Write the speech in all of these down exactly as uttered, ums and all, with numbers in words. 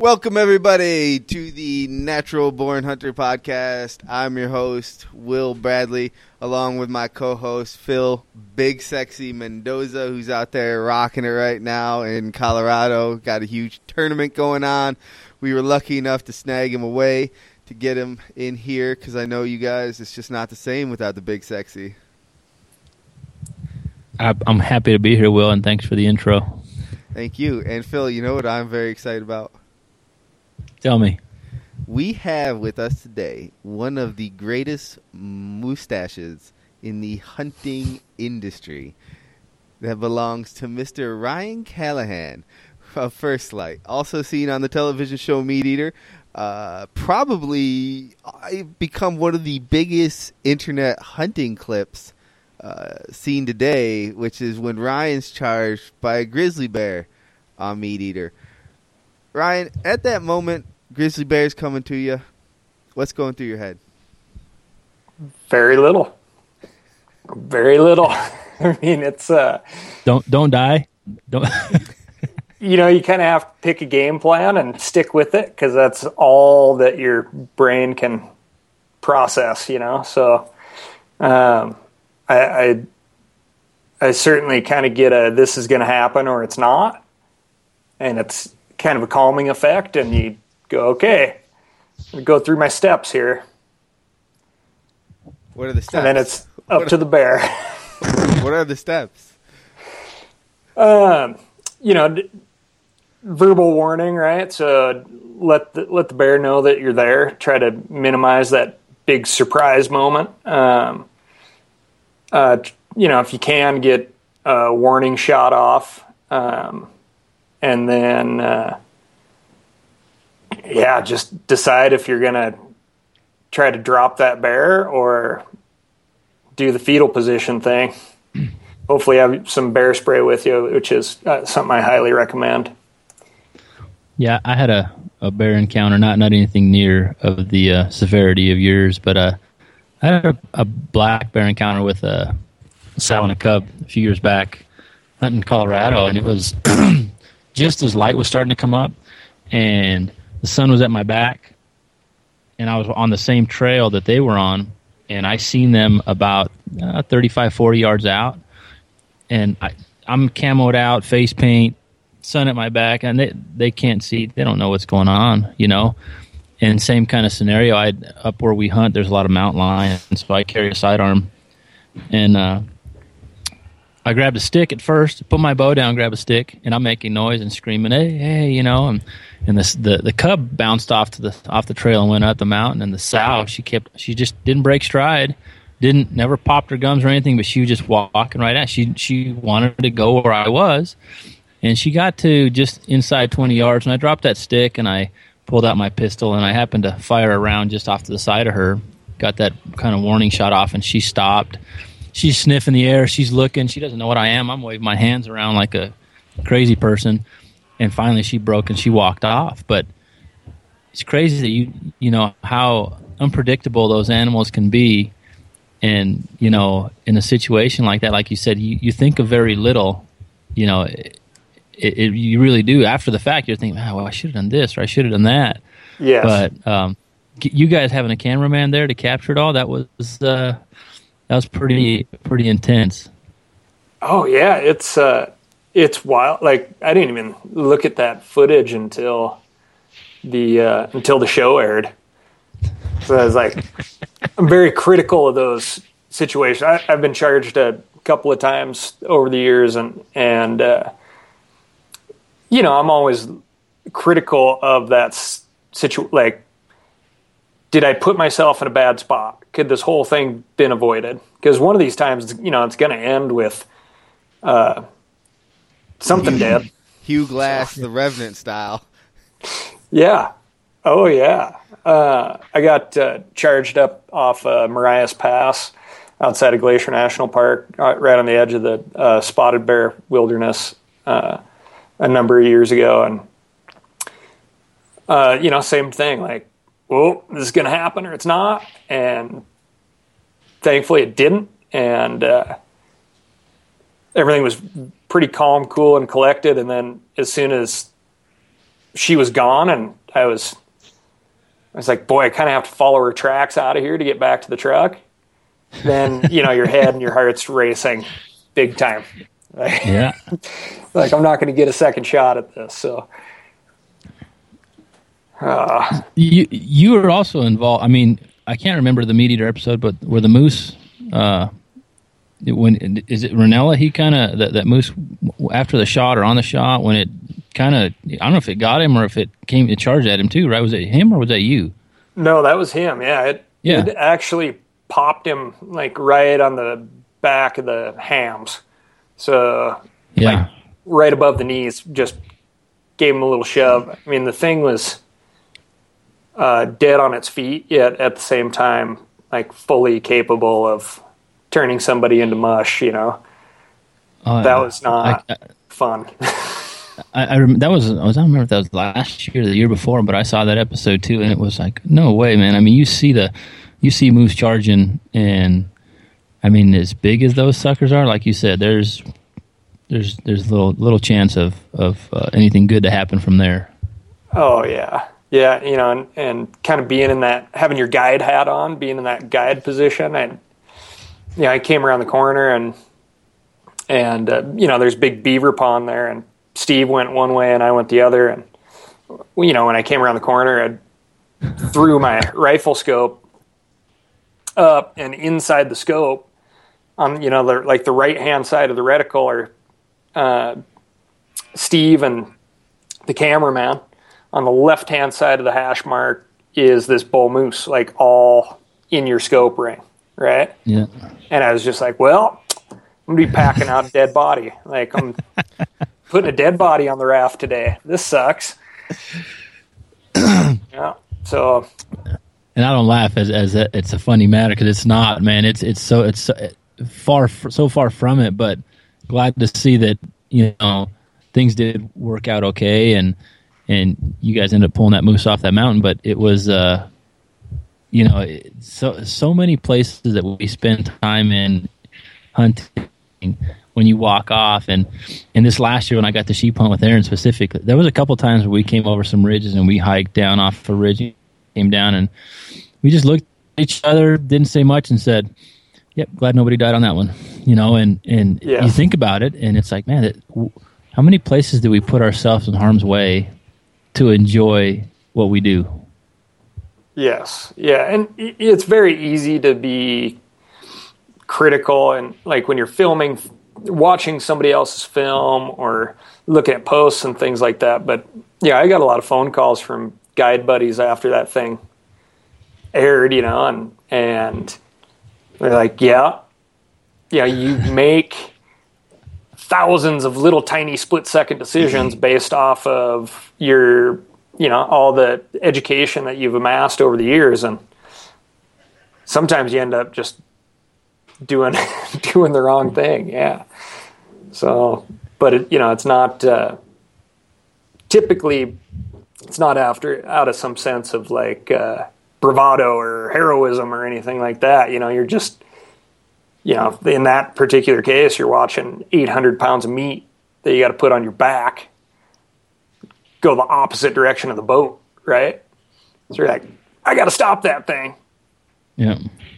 Welcome, everybody, to the Natural Born Hunter podcast. I'm your host, Will Bradley, along with my co-host, Phil Big Sexy Mendoza, who's out there rocking it right now in Colorado. Got a huge tournament going on. We were lucky enough to snag him away to get him in here because I know you guys, it's just not the same without the Big Sexy. I'm happy to be here, Will, and thanks for the intro. Thank you. And, Phil, you know what I'm very excited about? Tell me. We have with us today one of the greatest mustaches in the hunting industry that belongs to Mister Ryan Callahan of First Light, also seen on the television show Meat Eater. Uh, probably I've become one of the biggest internet hunting clips uh, seen today, which is when Ryan's charged by a grizzly bear on Meat Eater. Ryan, at that moment, grizzly bear's coming to you. What's going through your head? Very little. Very little. I mean, it's uh don't don't die. Don't. You know, you kind of have to pick a game plan and stick with it because that's all that your brain can process. You know, so um, I, I I certainly kind of get a this is going to happen or it's not, and it's kind of a calming effect, and you go, okay, I'm going to go through my steps here. What are the steps? And then it's up what to are, the bear. What are the steps? Um, you know, d- verbal warning, right? So let the, let the bear know that you're there. Try to minimize that big surprise moment. Um, uh, you know, if you can, get a warning shot off. Um, and then, uh, yeah, just decide if you're going to try to drop that bear or do the fetal position thing. Hopefully have some bear spray with you, which is uh, something I highly recommend. Yeah, I had a, a bear encounter, not not anything near of the uh, severity of yours, but uh, I had a, a black bear encounter with a sow and a cub a few years back hunting in Colorado, and it was just as light was starting to come up, and the sun was at my back, and I was on the same trail that they were on, and I seen them about uh, thirty-five, forty yards out, and I, I'm camoed out, face paint, sun at my back, and they they can't see, they don't know what's going on, you know. And same kind of scenario, I up where we hunt, there's a lot of mountain lions, so I carry a sidearm, and uh, I grabbed a stick at first, put my bow down, grab a stick, and I'm making noise and screaming, hey, hey, you know, and and the the the cub bounced off to the off the trail and went up the mountain, and the sow, she kept, she just didn't break stride, didn't never popped her gums or anything, but she was just walking right at. She she wanted to go where I was, and she got to just inside twenty yards, and I dropped that stick, and I pulled out my pistol, and I happened to fire a round just off to the side of her, got that kind of warning shot off, and she stopped. She's sniffing the air. She's looking. She doesn't know what I am. I'm waving my hands around like a crazy person. And finally she broke and she walked off. But it's crazy that you, you know, how unpredictable those animals can be. And, you know, in a situation like that, like you said, you, you think of very little, you know, it, it, you really do. After the fact, you're thinking, oh, well, I should have done this or I should have done that. Yes. But um, you guys having a cameraman there to capture it all, that was... Uh, That was pretty pretty intense. Oh yeah, it's uh, it's wild. Like I didn't even look at that footage until the uh, until the show aired. So I was like, I'm very critical of those situations. I, I've been charged a couple of times over the years, and and uh, you know I'm always critical of that situation. Like, did I put myself in a bad spot? Could this whole thing been avoided? Because one of these times, you know, it's going to end with uh, something dead. Hugh Glass, the Revenant style. Yeah. Oh, yeah. Uh, I got uh, charged up off uh, Marias Pass outside of Glacier National Park, uh, right on the edge of the uh, Spotted Bear Wilderness uh, a number of years ago. And, uh, you know, same thing, like, well, this is going to happen or it's not. And thankfully it didn't. And uh, everything was pretty calm, cool, and collected. And then as soon as she was gone, and I was, I was like, boy, I kind of have to follow her tracks out of here to get back to the truck. Then, you know, your head and your heart's racing big time. Like, yeah. Like, I'm not going to get a second shot at this. So, uh, you you were also involved. I mean, I can't remember the Meat Eater episode, but were the moose, uh, when is it Ranella? He kind of that, that moose after the shot or on the shot when it kind of, I don't know if it got him or if it came it charged at him too, right? Was it him or was that you? No, that was him. Yeah, it, yeah. it actually popped him like right on the back of the hams. So yeah, like, right above the knees, just gave him a little shove. I mean, the thing was uh, dead on its feet, yet at the same time, like fully capable of turning somebody into mush. You know, uh, that was not I, I, fun. I, I rem- that was I was I don't remember if that was last year or the year before, but I saw that episode too, and it was like, no way, man. I mean, you see the you see moose charging, and I mean, as big as those suckers are, like you said, there's there's there's little little chance of of uh, anything good to happen from there. Oh yeah, yeah, you know, and, and kind of being in that, having your guide hat on, being in that guide position, and yeah, I came around the corner and and uh, you know, there's a big beaver pond there, and Steve went one way and I went the other, and you know, when I came around the corner, I threw my rifle scope up, and inside the scope, on you know, the, like the right hand side of the reticle, are uh, Steve and the cameraman. On the left hand side of the hash mark is this bull moose, like all in your scope ring, right? Yeah. And I was just like, well, I'm gonna be packing out a dead body. Like, I'm putting a dead body on the raft today. This sucks. Yeah. So. And I don't laugh as as a, it's a funny matter, because it's not, man. It's it's so it's so far so far from it. But glad to see that, you know, things did work out okay, and and you guys ended up pulling that moose off that mountain. But it was, uh, you know, it, so so many places that we spend time in hunting. When you walk off, and and this last year when I got the sheep hunt with Aaron specifically, there was a couple times where we came over some ridges and we hiked down off a ridge, came down, and we just looked at each other, didn't say much, and said, "Yep, glad nobody died on that one." You know, and and yeah. You think about it, and it's like, man, it, how many places do we put ourselves in harm's way to enjoy what we do? Yes, yeah, and it's very easy to be critical, and like when you're filming, watching somebody else's film or looking at posts and things like that. But yeah, I got a lot of phone calls from guide buddies after that thing aired, you know, and and they're like, yeah, yeah, you make thousands of little tiny split second decisions based off of your, you know, all the education that you've amassed over the years, and sometimes you end up just doing doing the wrong thing. Yeah. So, but it, you know, it's not uh, typically it's not after out of some sense of like uh, bravado or heroism or anything like that. You know, you're just, you know, in that particular case, you're watching eight hundred pounds of meat that you got to put on your back, go the opposite direction of the boat, right? So you're like, I got to stop that thing. Yeah.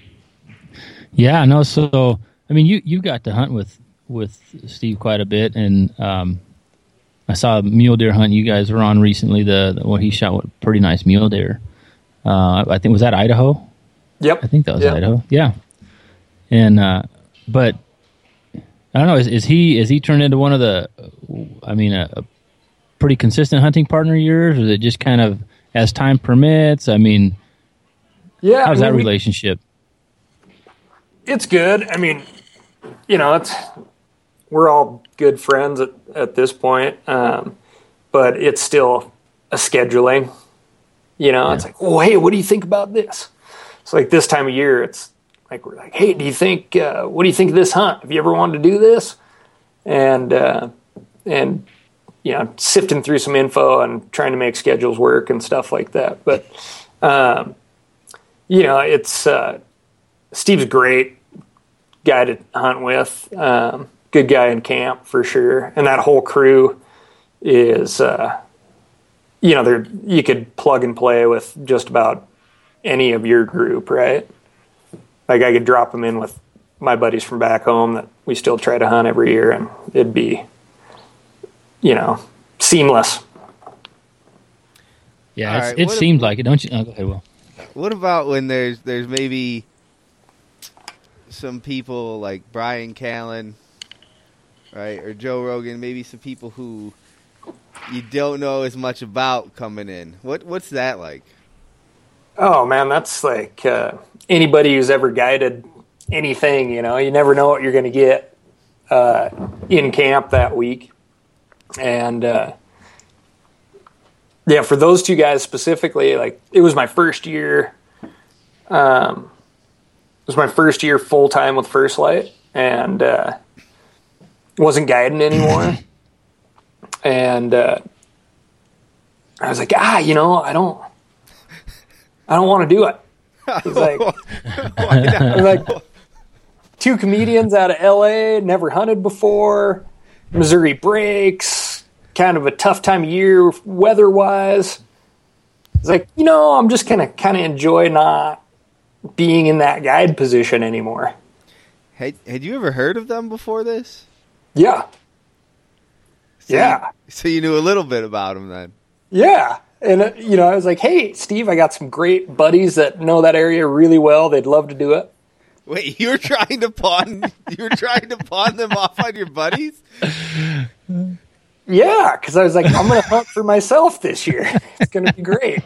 Yeah, no. So, I mean, you, you got to hunt with, with Steve quite a bit, and um, I saw a mule deer hunt you guys were on recently. The, the well, he shot a pretty nice mule deer. Uh, I think was that Idaho. Yep, I think that was yep. Idaho. Yeah, and uh, but I don't know. Is, is he is he turned into one of the? I mean, a, a pretty consistent hunting partner of yours, or is it just kind of as time permits? I mean, yeah. How's I mean, that we, relationship? It's good. I mean, you know, it's we're all good friends at, at this point, um, but it's still a scheduling. You know, yeah. It's like, oh, hey, what do you think about this? It's like this time of year, it's like we're like, hey, do you think? Uh, what do you think of this hunt? Have you ever wanted to do this? And uh, and you know, sifting through some info and trying to make schedules work and stuff like that. But um, you know, it's. Uh, Steve's a great guy to hunt with. Um, good guy in camp for sure. And that whole crew is, uh, you know, there you could plug and play with just about any of your group, right? Like I could drop them in with my buddies from back home that we still try to hunt every year, and it'd be, you know, seamless. Yeah, it's, right, it what seemed if- like it. Don't you? Oh, go ahead, Will. What about when there's there's maybe some people like Brian Callen, right, or Joe Rogan, maybe some people who you don't know as much about coming in. What what's that like? Oh man, that's like uh, anybody who's ever guided anything. You know, you never know what you're going to get uh, in camp that week, and uh, yeah, for those two guys specifically, like it was my first year. Um, it was my first year full time with First Light, and uh, wasn't guiding anymore. And uh, I was like, ah, you know, I don't, I don't want to do it. It was like, it was like two comedians out of L A, never hunted before, Missouri breaks, kind of a tough time of year weather-wise. It's like, you know, I'm just gonna kind of enjoy not being in that guide position anymore. Had had you ever heard of them before this? Yeah. So Yeah. You, so you knew a little bit about them then. Yeah. And, uh, you know, I was like, hey, Steve, I got some great buddies that know that area really well. They'd love to do it. Wait, you were trying to pawn you were trying to pawn them off on your buddies? Yeah, because I was like, I'm going to hunt for myself this year. It's going to be great.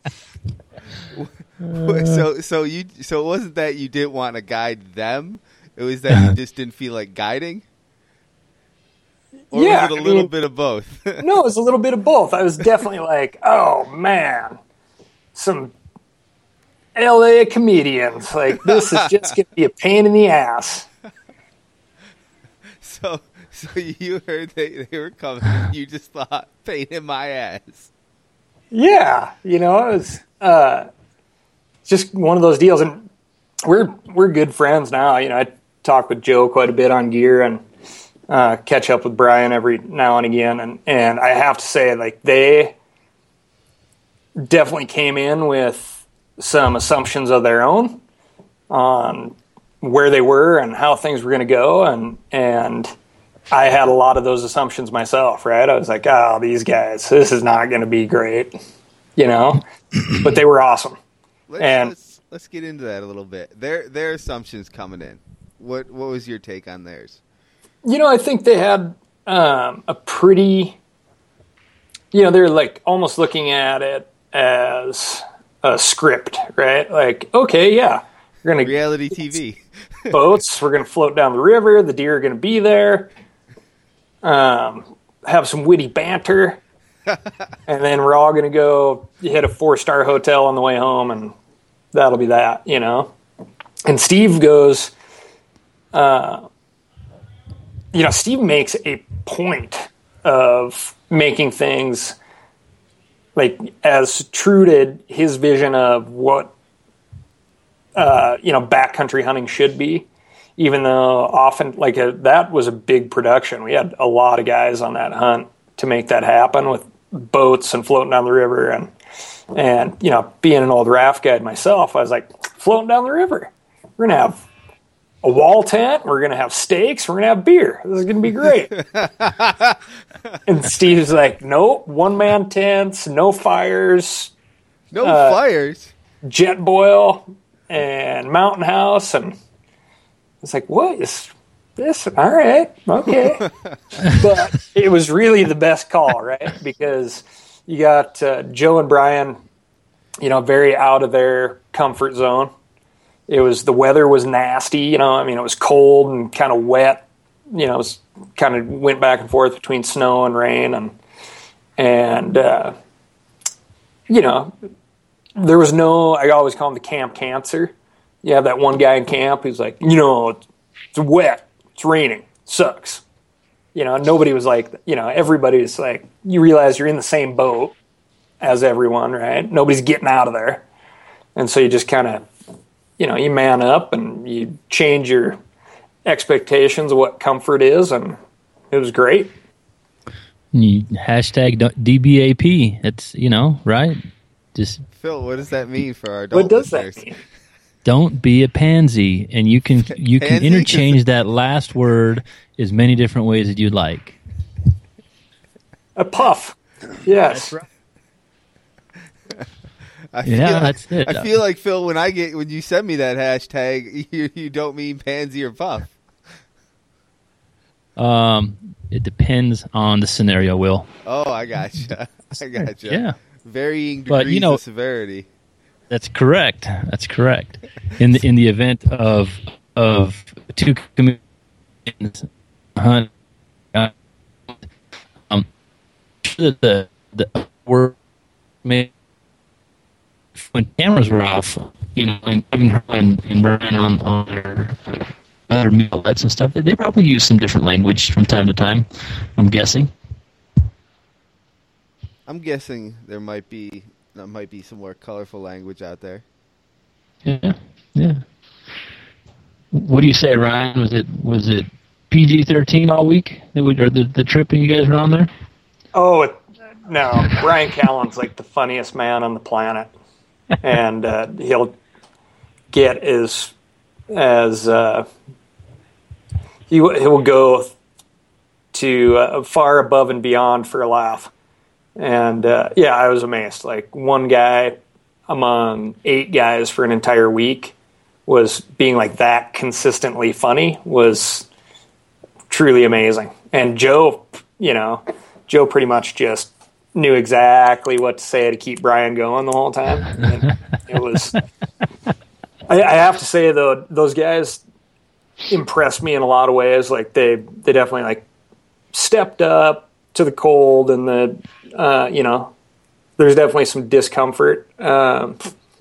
So so you so it wasn't that you didn't want to guide them, it was that you just didn't feel like guiding? Or Yeah, was it a I little mean- bit of both? No, it was a little bit of both. I was definitely like, oh, man, some L A comedians. Like, this is just going to be a pain in the ass. So so you heard they, they were coming and you just thought, pain in my ass. Yeah, you know, it was uh, just one of those deals, and we're we're good friends now. You know, I talk with Joe quite a bit on gear, and uh, catch up with Brian every now and again, and and I have to say, like, they definitely came in with some assumptions of their own on where they were and how things were going to go, and and I had a lot of those assumptions myself, right? I was like, oh, these guys, this is not going to be great, you know? But they were awesome. Let's, And- let's let's get into that a little bit. Their their assumptions coming in. What what was your take on theirs? You know, I think they had um, a pretty, you know, they're like almost looking at it as a script, right? Like, okay, yeah, we're going to Reality T V. boats. We're going to float down the river. The deer are going to be there. Um, have some witty banter. And then we're all going to go hit a four-star hotel on the way home, and that'll be that, you know? And Steve goes, uh, you know, Steve makes a point of making things like as true to his vision of what uh, you know, backcountry hunting should be, even though often like a, that was a big production. We had a lot of guys on that hunt to make that happen with boats and floating down the river. And, and, you know, being an old raft guide myself, I was like, floating down the river, we're going to have a wall tent. We're going to have steaks. We're going to have beer. This is going to be great. And Steve's like, nope, one man tents, no fires, No Uh, fires. jet boil, and mountain house. And it's like, what is this? All right, okay. But it was really the best call, right? Because you got uh, Joe and Brian, you know, very out of their comfort zone. It was, the weather was nasty, you know, I mean, it was cold and kind of wet, you know, it was kind of went back and forth between snow and rain, and, and, uh, you know, there was no, I always call him the camp cancer. You have that one guy in camp who's like, you know, it's, it's wet, it's raining, sucks. You know, nobody was like, you know, everybody's like, you realize you're in the same boat as everyone, right? Nobody's getting out of there. And so you just kind of, you know, you man up and you change your expectations of what comfort is, and it was great. You, hashtag D B A P. It's, you know, right? Just Phil, what does that mean for our adult What does listeners? that mean? don't be a pansy, and you can you can Pansy? interchange that last word as many different ways as you'd like. A puff. Yes. That's right. I Yeah, feel, that's it. I feel like, Phil, when I get when you send me that hashtag, you, you don't mean pansy or puff. Um, it depends on the scenario, Will. Oh, I gotcha. I gotcha. Yeah, Varying degrees But, you know- of severity. that's correct. That's correct. In the in the event of of two comedians, hunt, uh, um, the the, the word made when cameras were off, you know, and even her and, and Brian on on their other outlets and stuff, they probably use some different language from time to time. I'm guessing. I'm guessing there might be there might be some more colorful language out there. Yeah, yeah. What do you say, Ryan? Was it was it P G thirteen all week? That we, or the the trip you guys were on there? Oh, it, no. Brian Callen's like the funniest man on the planet. And uh, he'll get as, as uh, he, w- he will go to uh, far above and beyond for a laugh. And uh, yeah, I was amazed. Like one guy among eight guys for an entire week was being like that consistently funny was truly amazing. And Joe, you know, Joe pretty much just knew exactly what to say to keep Brian going the whole time. And it was, I, I have to say though, those guys impressed me in a lot of ways. Like they, they definitely like stepped up to the cold and the, uh, you know, there's definitely some discomfort. Um,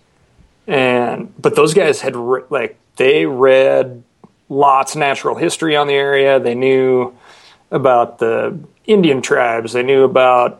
and, but those guys had re- like, they read lots of natural history on the area. They knew about the Indian tribes. They knew about,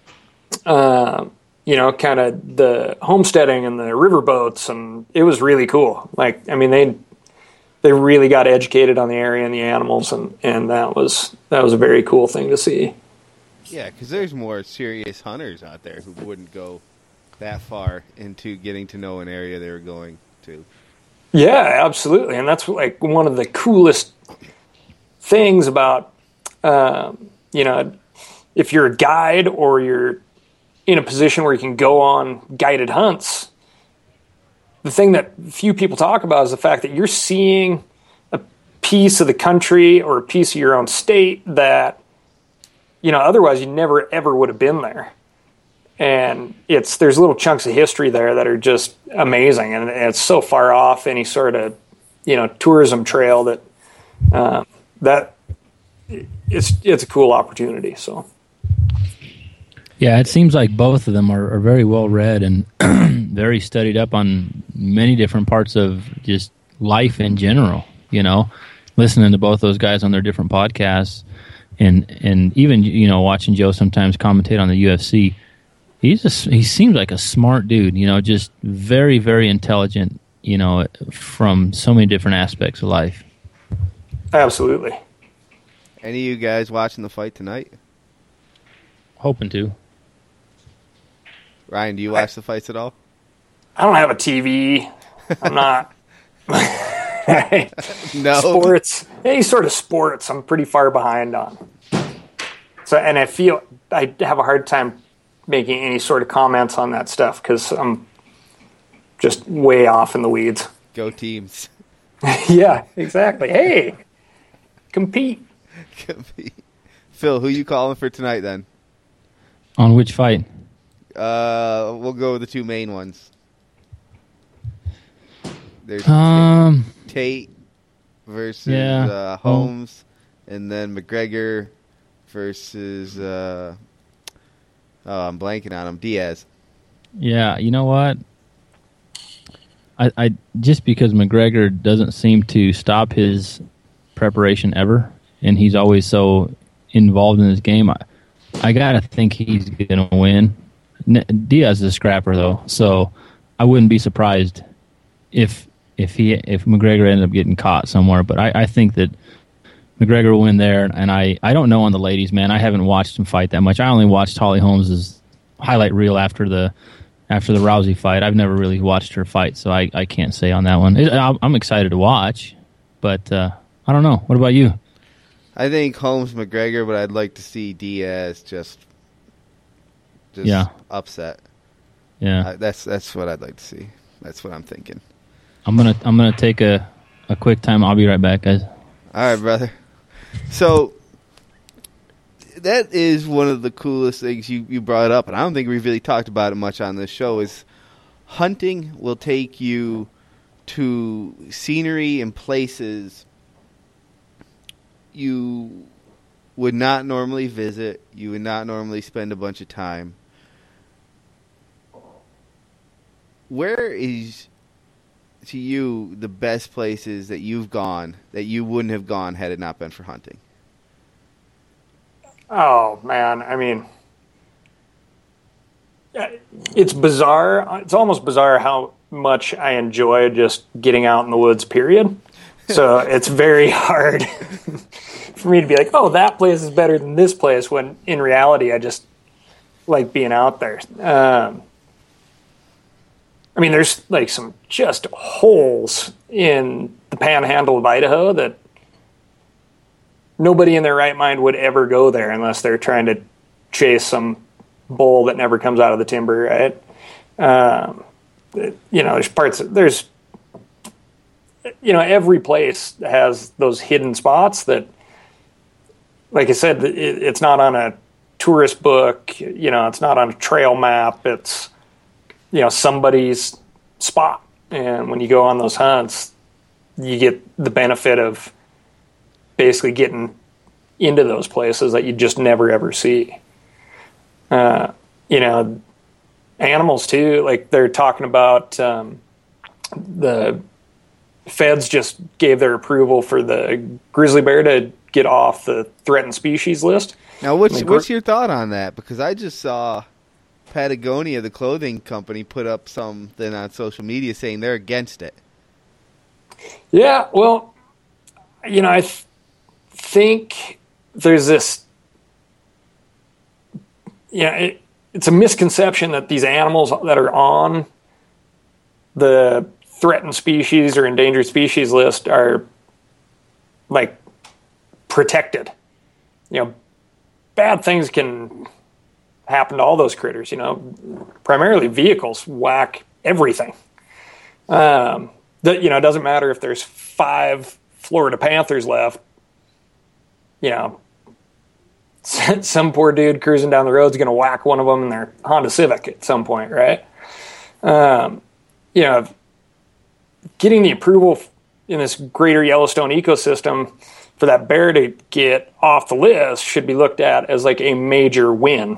uh, you know, kind of the homesteading and the riverboats, and it was really cool. Like, I mean, they they really got educated on the area and the animals, and, and that was that was a very cool thing to see. Yeah, because there's more serious hunters out there who wouldn't go that far into getting to know an area they were going to. Yeah, absolutely, and that's like one of the coolest things about, um, you know, if you're a guide or you're in a position where you can go on guided hunts, the thing that few people talk about is the fact that you're seeing a piece of the country or a piece of your own state that, you know, otherwise you never ever would have been there. And it's, there's little chunks of history there that are just amazing. And it's so far off any sort of, you know, tourism trail that, um, that it's, it's a cool opportunity. So. Yeah, it seems like both of them are, are very well read and very studied up on many different parts of just life in general. You know, listening to both those guys on their different podcasts, and and even, you know, watching Joe sometimes commentate on the U F C. He's just, he seems like a smart dude. You know, just very very intelligent. You know, from so many different aspects of life. Absolutely. Any of you guys watching the fight tonight? Hoping to. Ryan, do you watch the fights at all? I don't have a T V. I'm not. No. Sports, any sort of sports, I'm pretty far behind on. So, and I feel I have a hard time making any sort of comments on that stuff because I'm just way off in the weeds. Go teams. Yeah, exactly. Hey, compete. Phil, who you calling for tonight then? On which fight? Uh, we'll go with the two main ones. There's Um, Tate versus yeah. uh, Holmes, and then McGregor versus uh, oh, I'm blanking on him. Diaz. Yeah, you know what? I, I just because McGregor doesn't seem to stop his preparation ever, and he's always so involved in his game. I, I gotta think he's gonna win. Diaz is a scrapper though, so I wouldn't be surprised if if he if McGregor ended up getting caught somewhere. But I, I think that McGregor will win there, and I, I don't know on the ladies, man. I haven't watched him fight that much. I only watched Holly Holmes's highlight reel after the after the Rousey fight. I've never really watched her fight, so I, I can't say on that one. It, I'm excited to watch, but uh, I don't know. What about you? I think Holmes McGregor, but I'd like to see Diaz just just yeah. upset. Yeah, uh, that's that's what I'd like to see. That's what I'm thinking. I'm gonna I'm gonna take a, a quick time. I'll be right back, guys. All right, brother. So that is one of the coolest things you, you brought up, and I don't think we've really talked about it much on this show, is hunting will take you to scenery and places you would not normally visit, you would not normally spend a bunch of time. Where is, to you, the best places that you've gone that you wouldn't have gone had it not been for hunting? Oh, man. I mean, it's bizarre. It's almost bizarre how much I enjoy just getting out in the woods, period. So it's very hard for me to be like, oh, that place is better than this place, when in reality I just like being out there. Um, I mean, there's like some just holes in the panhandle of Idaho that nobody in their right mind would ever go there unless they're trying to chase some bull that never comes out of the timber, right? Um, you know, there's parts, there's, you know, every place has those hidden spots that, like I said, it, it's not on a tourist book, you know, it's not on a trail map, it's, you know, somebody's spot. And when you go on those hunts, you get the benefit of basically getting into those places that you just never ever see. Uh, you know, animals too, like they're talking about um, the feds just gave their approval for the grizzly bear to get off the threatened species list. Now, what's, like, what's your thought on that? Because I just saw Patagonia, the clothing company, put up something on social media saying they're against it. Yeah, well, you know, I th- think there's this, you know, it, it's a misconception that these animals that are on the threatened species or endangered species list are like protected. You know, bad things can happen to all those critters, you know, primarily vehicles whack everything. Um, that, you know, it doesn't matter if there's five Florida Panthers left, you know, some poor dude cruising down the road is going to whack one of them in their Honda Civic at some point, right? Um, you know, getting the approval in this greater Yellowstone ecosystem for that bear to get off the list should be looked at as like a major win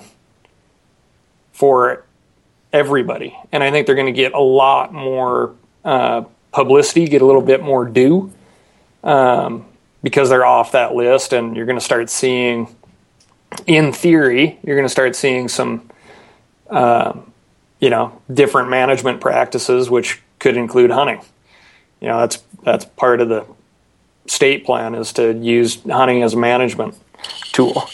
for everybody. And I think they're going to get a lot more uh, publicity, get a little bit more due um, because they're off that list. And you're going to start seeing, in theory, you're going to start seeing some, uh, you know, different management practices, which could include hunting. You know, that's that's part of the state plan, is to use hunting as a management tool.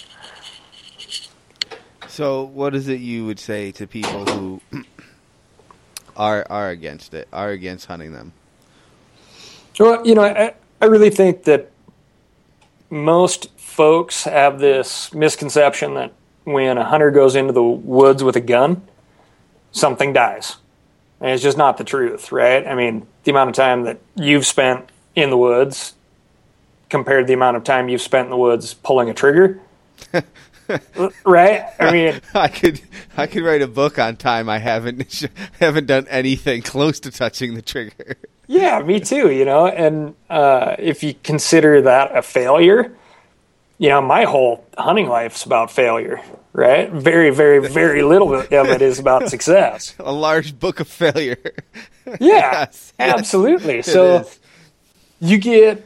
So what is it you would say to people who are are against it, are against hunting them? Well, you know, I, I really think that most folks have this misconception that when a hunter goes into the woods with a gun, something dies. And it's just not the truth, right? I mean, the amount of time that you've spent in the woods compared to the amount of time you've spent in the woods pulling a trigger, right? I mean, I could I could write a book on time I haven't haven't done anything close to touching the trigger. Yeah, me too, you know, and uh, if you consider that a failure, you know, my whole hunting life's about failure, right? Very, very, very little of it is about success. A large book of failure. Yeah, yes, absolutely. Yes, so you get...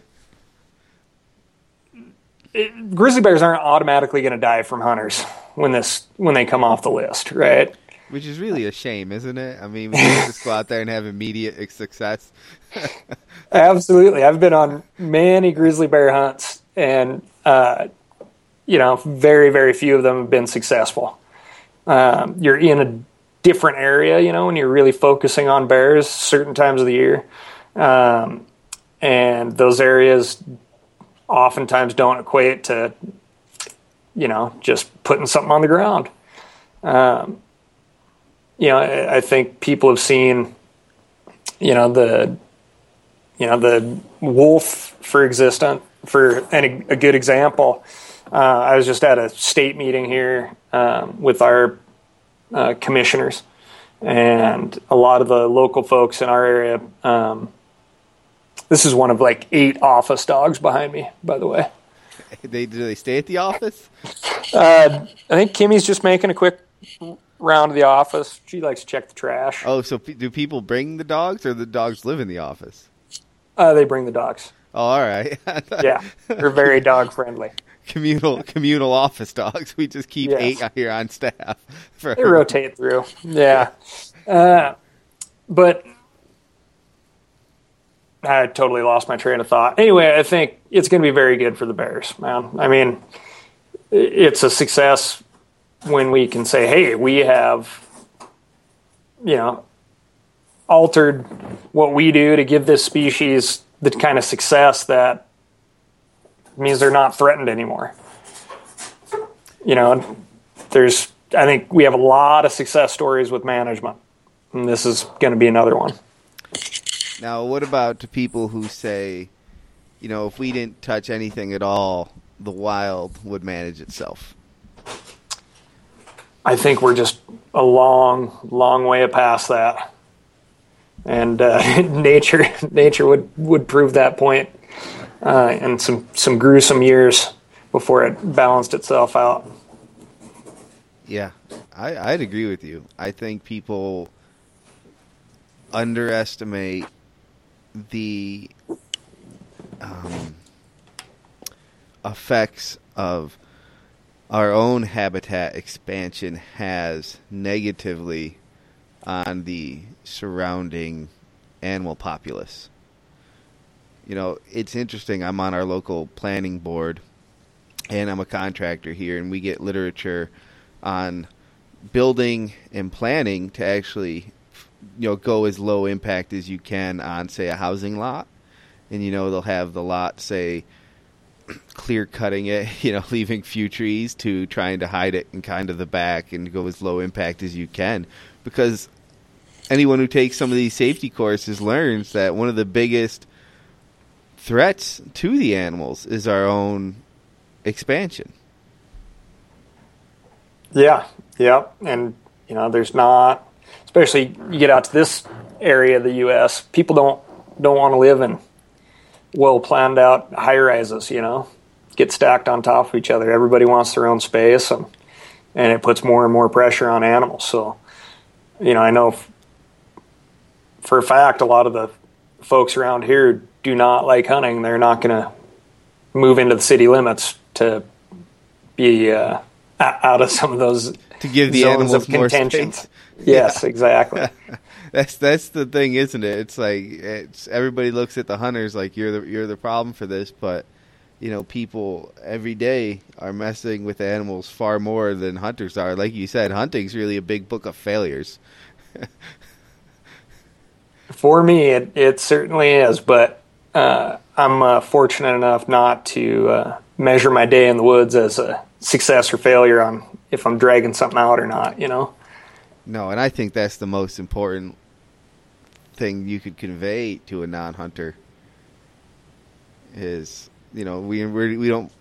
It, grizzly bears aren't automatically going to die from hunters when this when they come off the list, right? Which is really a shame, isn't it? I mean, we can just go out there and have immediate success. Absolutely. I've been on many grizzly bear hunts and uh, you know, very very few of them have been successful. Um, you're in a different area, you know, when you're really focusing on bears certain times of the year, um, and those areas oftentimes don't equate to, you know, just putting something on the ground. Um, you know, I, I think people have seen, you know, the, you know, the wolf for existent for any, a good example. Uh, I was just at a state meeting here um, with our uh, commissioners, and a lot of the local folks in our area. Um, this is one of like eight office dogs behind me, by the way. They do they stay at the office? Uh, I think Kimmy's just making a quick round of the office. She likes to check the trash. Oh, so p- do people bring the dogs, or the dogs live in the office? Uh, they bring the dogs. Oh, all right. Yeah, they're very dog friendly. Communal communal office dogs. We just keep Yes. eight here on staff. For They rotate through. Yeah, uh, but I totally lost my train of thought. Anyway, I think it's going to be very good for the Bears, man. I mean, it's a success when we can say, hey, we have, you know, altered what we do to give this species the kind of success that means they're not threatened anymore. You know, there's, I think we have a lot of success stories with management, and this is going to be another one. Now, what about to people who say, you know, if we didn't touch anything at all, the wild would manage itself? I think we're just a long, long way past that. And uh, nature nature would, would prove that point uh, in some, some gruesome years before it balanced itself out. Yeah, I, I'd agree with you. I think people underestimate the um, effects of our own habitat expansion has negatively on the surrounding animal populace. You know, it's interesting. I'm on our local planning board, and I'm a contractor here, and we get literature on building and planning to actually, you know, go as low impact as you can on, say, a housing lot. And, you know, they'll have the lot, say, clear cutting it, you know, leaving few trees to trying to hide it in kind of the back and go as low impact as you can. Because anyone who takes some of these safety courses learns that one of the biggest threats to the animals is our own expansion. Yeah, yeah. And, you know, there's not, especially you get out to this area of the U S, people don't don't want to live in well planned out high rises, you know, get stacked on top of each other. Everybody wants their own space, and and it puts more and more pressure on animals. So, you know, I know f- for a fact a lot of the folks around here do not like hunting. They're not going to move into the city limits to be uh, out of some of those to give the zones animals of more contention. space. Yes, Yeah. exactly. That's that's the thing, isn't it? It's like it's everybody looks at the hunters like you're the you're the problem for this, but you know, people every day are messing with animals far more than hunters are. Like you said, hunting's really a big book of failures. For me, it, it certainly is, but uh, I'm uh, fortunate enough not to uh, measure my day in the woods as a success or failure on if I'm dragging something out or not, you know? No, and I think that's the most important thing you could convey to a non-hunter is, you know, we we're, we don't.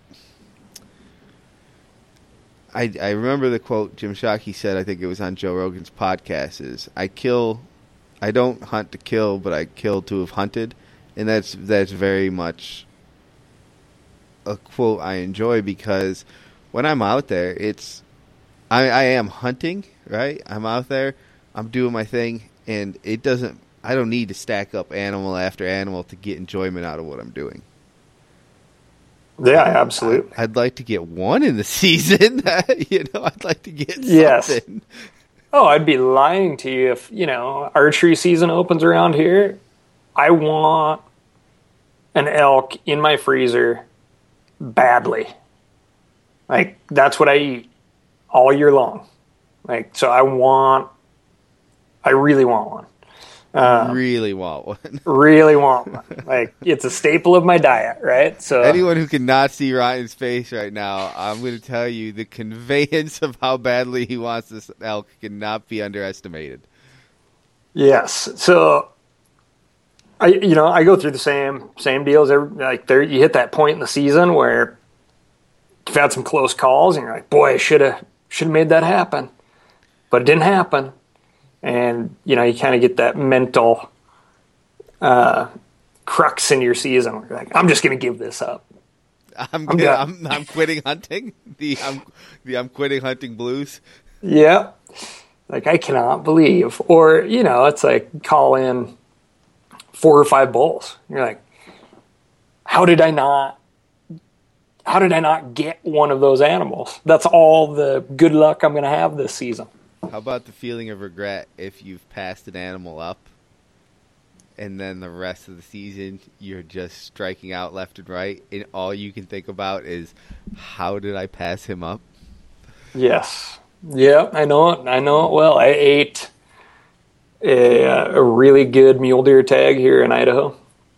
I I remember the quote Jim Shockey said. I think it was on Joe Rogan's podcast. Is I kill, I don't hunt to kill, but I kill to have hunted, and that's that's very much a quote I enjoy because when I'm out there, it's I I am hunting, right? I'm out there, I'm doing my thing, and it doesn't. I don't need to stack up animal after animal to get enjoyment out of what I'm doing. Yeah, absolutely. I'd like to get one in the season. You know, I'd like to get Yes. something. Oh, I'd be lying to you if, you know, archery season opens around here. I want an elk in my freezer badly. Like, that's what I eat all year long. Like, so I want, I really want one. Um, really want one. really want one. Like, it's a staple of my diet, right? So anyone who cannot see Ryan's face right now, I'm going to tell you the conveyance of how badly he wants this elk cannot be underestimated. Yes. So, I you know I go through the same same deals. Every, like there, you hit that point in the season where you've had some close calls, and you're like, boy, I should have should have made that happen, but it didn't happen. And, you know, you kind of get that mental uh, crux in your season where you're like, I'm just going to give this up. I'm I'm, I'm I'm quitting hunting. The I'm the I'm quitting hunting blues. Yeah. Like, I cannot believe. Or, you know, it's like call in four or five bulls. You're like, how did I not how did I not get one of those animals? That's all the good luck I'm going to have this season. How about the feeling of regret if you've passed an animal up and then the rest of the season you're just striking out left and right and all you can think about is, how did I pass him up? Yes. Yeah, I know it. I know it well. I ate a, a really good mule deer tag here in Idaho.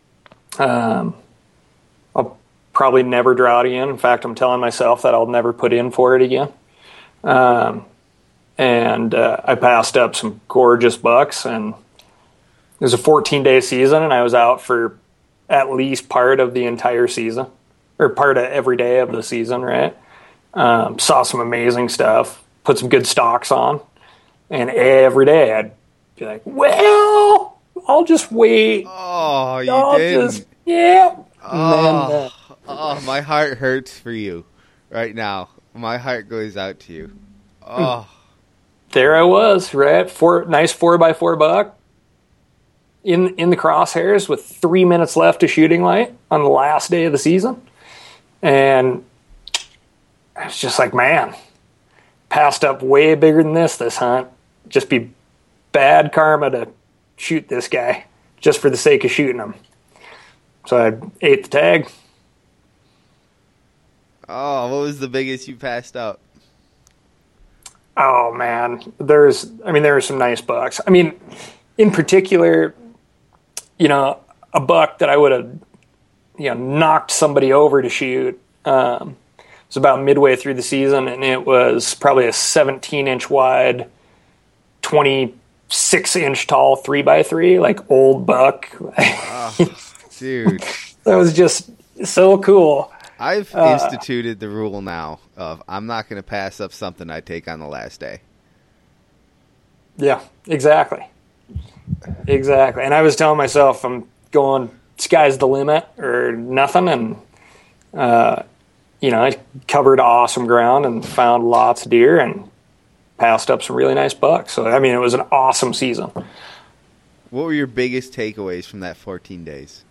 Um, I'll probably never draw it again. In fact, I'm telling myself that I'll never put in for it again. Um, And uh, I passed up some gorgeous bucks, and it was a fourteen-day season, and I was out for at least part of the entire season, or part of every day of the season, right? Um, saw some amazing stuff, put some good stocks on, and every day I'd be like, well, I'll just wait. Oh, you I'll didn't. Just, yeah. Oh, then, uh, oh, my heart hurts for you right now. My heart goes out to you. Oh. There I was, right? Four nice four by four buck in in the crosshairs with three minutes left to shooting light on the last day of the season, and it's just like, man, passed up way bigger than this. This hunt just be bad karma to shoot this guy just for the sake of shooting him. So I ate the tag. Oh, what was the biggest you passed up? Oh man, there's, I mean, there are some nice bucks. I mean, in particular, you know, a buck that I would have, you know, knocked somebody over to shoot. Um, it was about midway through the season, and it was probably a seventeen inch wide, twenty-six inch tall three by three, like old buck. Oh, dude, That was just so cool. I've Uh, instituted the rule now of I'm not going to pass up something I take on the last day. Yeah, exactly. Exactly. And I was telling myself I'm going sky's the limit or nothing. And, uh, you know, I covered awesome ground and found lots of deer and passed up some really nice bucks. So, I mean, it was an awesome season. What were your biggest takeaways from that fourteen days?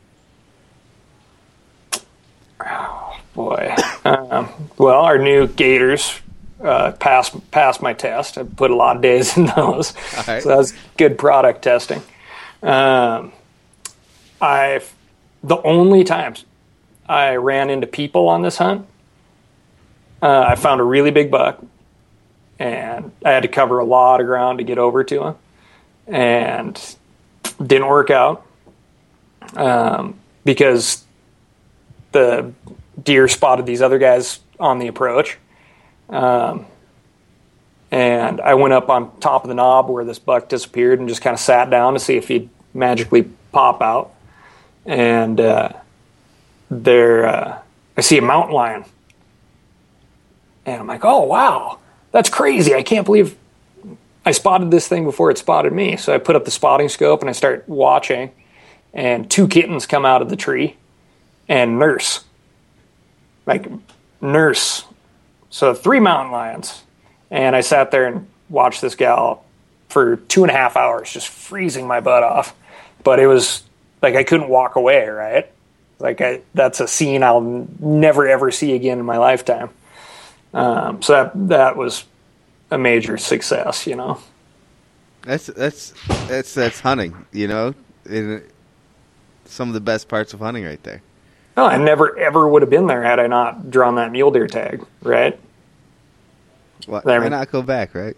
Oh, boy. um, well, our new gators uh, passed passed my test. I put a lot of days in those, right. So that was good product testing. Um, I the only times I ran into people on this hunt, uh, I found a really big buck, and I had to cover a lot of ground to get over to him, and didn't work out um, because the deer spotted these other guys on the approach. Um, and I went up on top of the knob where this buck disappeared and just kind of sat down to see if he'd magically pop out. And uh, there, uh, I see a mountain lion. And I'm like, oh, wow, that's crazy. I can't believe I spotted this thing before it spotted me. So I put up the spotting scope and I start watching. And two kittens come out of the tree and nurse. Like, nurse. So three mountain lions. And I sat there and watched this gal for two and a half hours, just freezing my butt off. But it was like I couldn't walk away, right? Like, I, that's a scene I'll never, ever see again in my lifetime. Um, so that that was a major success, you know. That's that's that's that's hunting, you know. In some of the best parts of hunting, right there. No, I never ever would have been there had I not drawn that mule deer tag, right? Why, why not go back, right?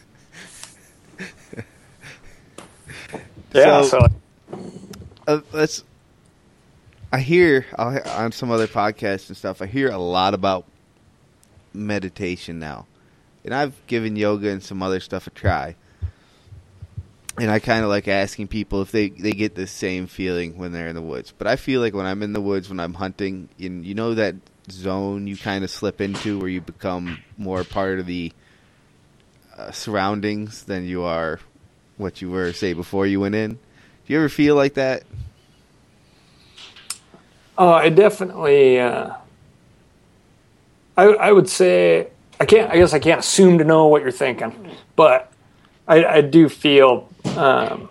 Yeah, so, so uh, let's. I hear I'll, on some other podcasts and stuff. I hear a lot about meditation now, and I've given yoga and some other stuff a try. And I kind of like asking people if they, they get the same feeling when they're in the woods. But I feel like when I'm in the woods, when I'm hunting, in you know that zone you kind of slip into where you become more part of the uh, surroundings than you are what you were, say, before you went in. Do you ever feel like that? Oh, I definitely. Uh, I I would say I can't. I guess I can't assume to know what you're thinking, but I, I do feel um,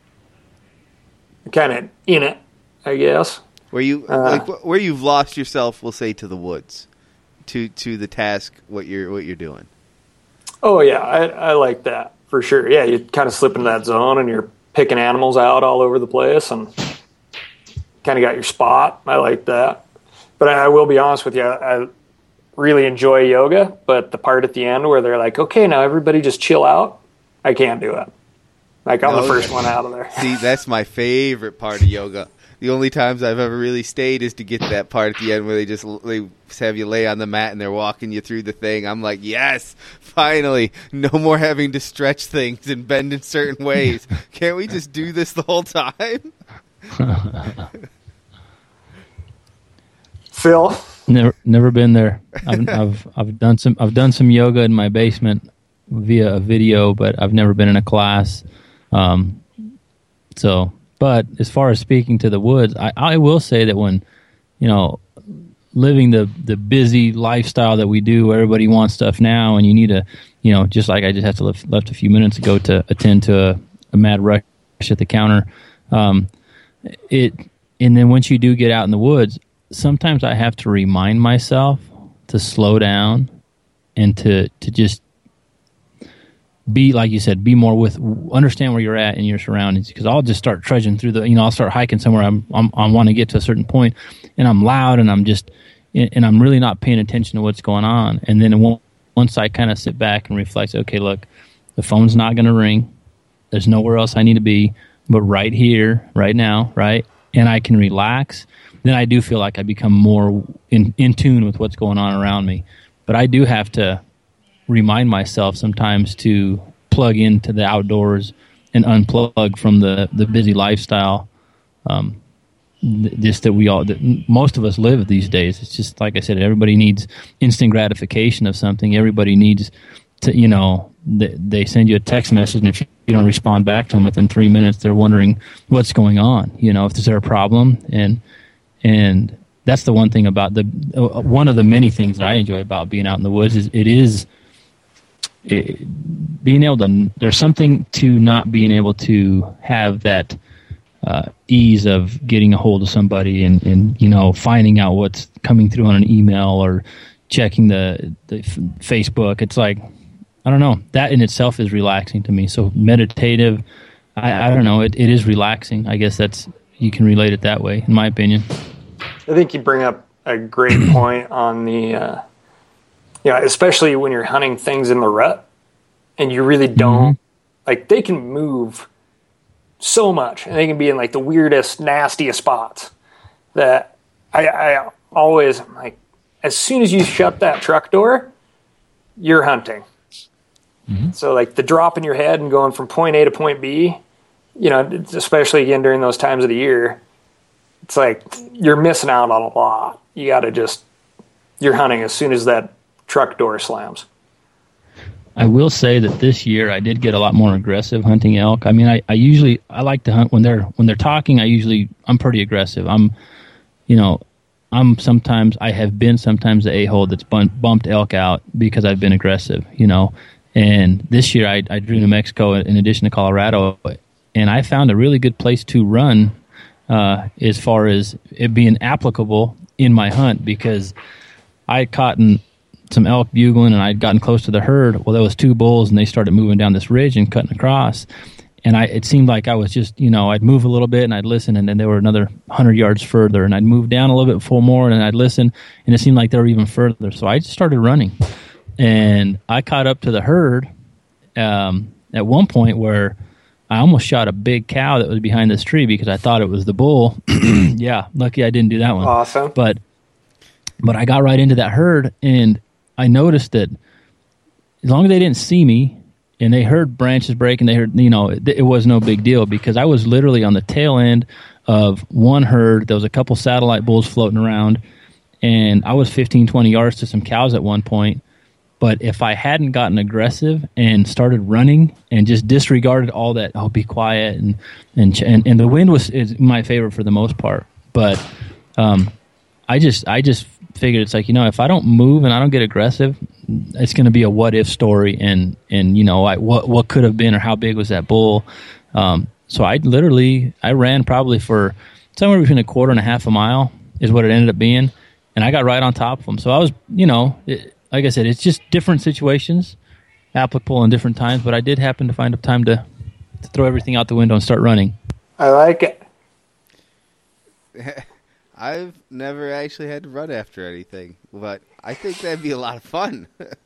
kind of in it. I guess where you uh, like where you've lost yourself. We'll say to the woods, to to the task. What you're what you're doing. Oh yeah, I I like that. For sure, yeah, you kind of slip into that zone and you're picking animals out all over the place and kind of got your spot. I like that. But I, I will be honest with you, I, I really enjoy yoga, but the part at the end where they're like, okay, now everybody just chill out, I can't do it. Like, I'm no, the first one out of there. See, that's my favorite part of yoga. The only times I've ever really stayed is to get to that part at the end where they just they have you lay on the mat and they're walking you through the thing. I'm like, yes, finally, no more having to stretch things and bend in certain ways. Can't we just do this the whole time? Phil, never never been there. I've, I've I've done some I've done some yoga in my basement via a video, but I've never been in a class. Um, so. But as far as speaking to the woods, I, I will say that when, you know, living the, the busy lifestyle that we do, where everybody wants stuff now, and you need to, you know, just like I just had to left, left a few minutes ago to attend to a, a mad rush at the counter. Um, it and then once you do get out in the woods, sometimes I have to remind myself to slow down and to to just be, like you said, be more with, understand where you're at in your surroundings. Because I'll just start trudging through the, you know, I'll start hiking somewhere. I'm, I'm I want to get to a certain point, and I'm loud, and I'm just, and I'm really not paying attention to what's going on. And then once I kind of sit back and reflect, okay, look, the phone's not going to ring. There's nowhere else I need to be, but right here, right now, right, and I can relax. Then I do feel like I become more in in tune with what's going on around me. But I do have to remind myself sometimes to plug into the outdoors and unplug from the, the busy lifestyle. Um, th- just that we all, that most of us live these days. It's just, like I said, everybody needs instant gratification of something. Everybody needs to, you know, th- they send you a text message, and if you don't respond back to them within three minutes, they're wondering what's going on. You know, if there's a problem. And, and that's the one thing about the, uh, one of the many things that I enjoy about being out in the woods is it is, It, being able to, there's something to not being able to have that uh, ease of getting a hold of somebody and, and, you know, finding out what's coming through on an email or checking the, the f- Facebook. It's like, I don't know, that in itself is relaxing to me. So meditative, I, I don't know, it, it is relaxing. I guess that's, you can relate it that way, in my opinion. I think you bring up a great point on the, uh, yeah, especially when you're hunting things in the rut and you really don't, mm-hmm. like, they can move so much and they can be in like the weirdest, nastiest spots that I, I always, like, as soon as you shut that truck door, you're hunting. Mm-hmm. So like the drop in your head and going from point A to point B, you know, especially again during those times of the year, it's like you're missing out on a lot. You got to just, you're hunting as soon as that truck door slams. I will say that this year I did get a lot more aggressive hunting elk. I mean, I, I usually, I like to hunt when they're, when they're talking, I usually, I'm pretty aggressive. I'm, you know, I'm sometimes, I have been sometimes the a-hole that's bumped, bumped elk out because I've been aggressive, you know. And this year I, I drew New Mexico in addition to Colorado, and I found a really good place to run uh, as far as it being applicable in my hunt, because I had caught in some elk bugling and I'd gotten close to the herd. Well, there was two bulls and they started moving down this ridge and cutting across. and I it seemed like I was just, you know, I'd move a little bit and I'd listen, and then they were another one hundred yards further, and I'd move down a little bit for more, and I'd listen, and it seemed like they were even further. So I just started running, and I caught up to the herd um, at one point where I almost shot a big cow that was behind this tree because I thought it was the bull. Yeah, lucky I didn't do that one. Awesome. But but I got right into that herd, and I noticed that as long as they didn't see me, and they heard branches break, and they heard, you know, it, it was no big deal because I was literally on the tail end of one herd. There was a couple satellite bulls floating around, and I was fifteen, twenty yards to some cows at one point. But if I hadn't gotten aggressive and started running and just disregarded all that, oh, be quiet, and and and, and the wind was is my favorite for the most part. But um, I just I just figured it's like, you know, if I don't move and I don't get aggressive, it's going to be a what if story, and and you know, I, what what could have been, or how big was that bull? Um, so I literally I ran probably for somewhere between a quarter and a half a mile is what it ended up being, and I got right on top of them. So I was, you know, it, like I said, it's just different situations applicable in different times. But I did happen to find a time to to throw everything out the window and start running. I like it. I've never actually had to run after anything, but I think that'd be a lot of fun.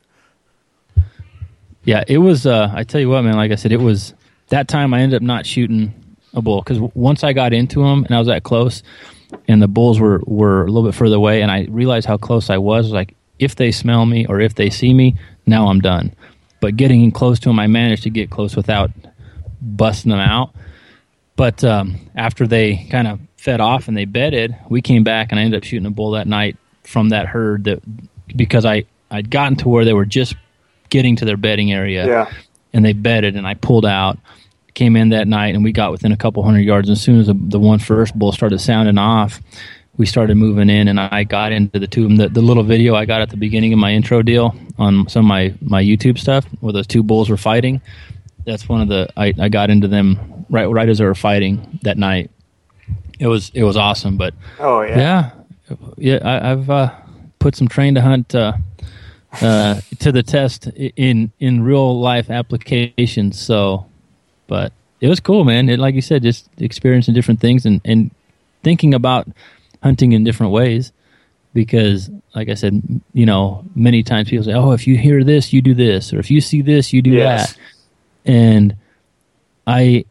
Yeah, it was, uh, I tell you what, man, like I said, it was, that time I ended up not shooting a bull, because once I got into them and I was that close, and the bulls were, were a little bit further away, and I realized how close I was, like, if they smell me or if they see me, now I'm done. But getting in close to them, I managed to get close without busting them out. But um, after they kind of fed off and they bedded, we came back, and I ended up shooting a bull that night from that herd, that because I, I'd gotten to where they were just getting to their bedding area, Yeah. and they bedded, and I pulled out, came in that night, and we got within a couple hundred yards. And as soon as the, the one first bull started sounding off, we started moving in, and I got into the two of them. The, the little video I got at the beginning of my intro deal on some of my, my YouTube stuff where those two bulls were fighting, that's one of the, I, I got into them right right as they were fighting that night. It was it was awesome. But Oh, yeah. yeah, yeah, I, I've uh, put some train to hunt uh, uh, to the test in in real life applications. So, but it was cool, man. It, like you said, just experiencing different things, and, and thinking about hunting in different ways. Because, like I said, you know, many times people say, "Oh, if you hear this, you do this," or "If you see this, you do Yes. that." And I,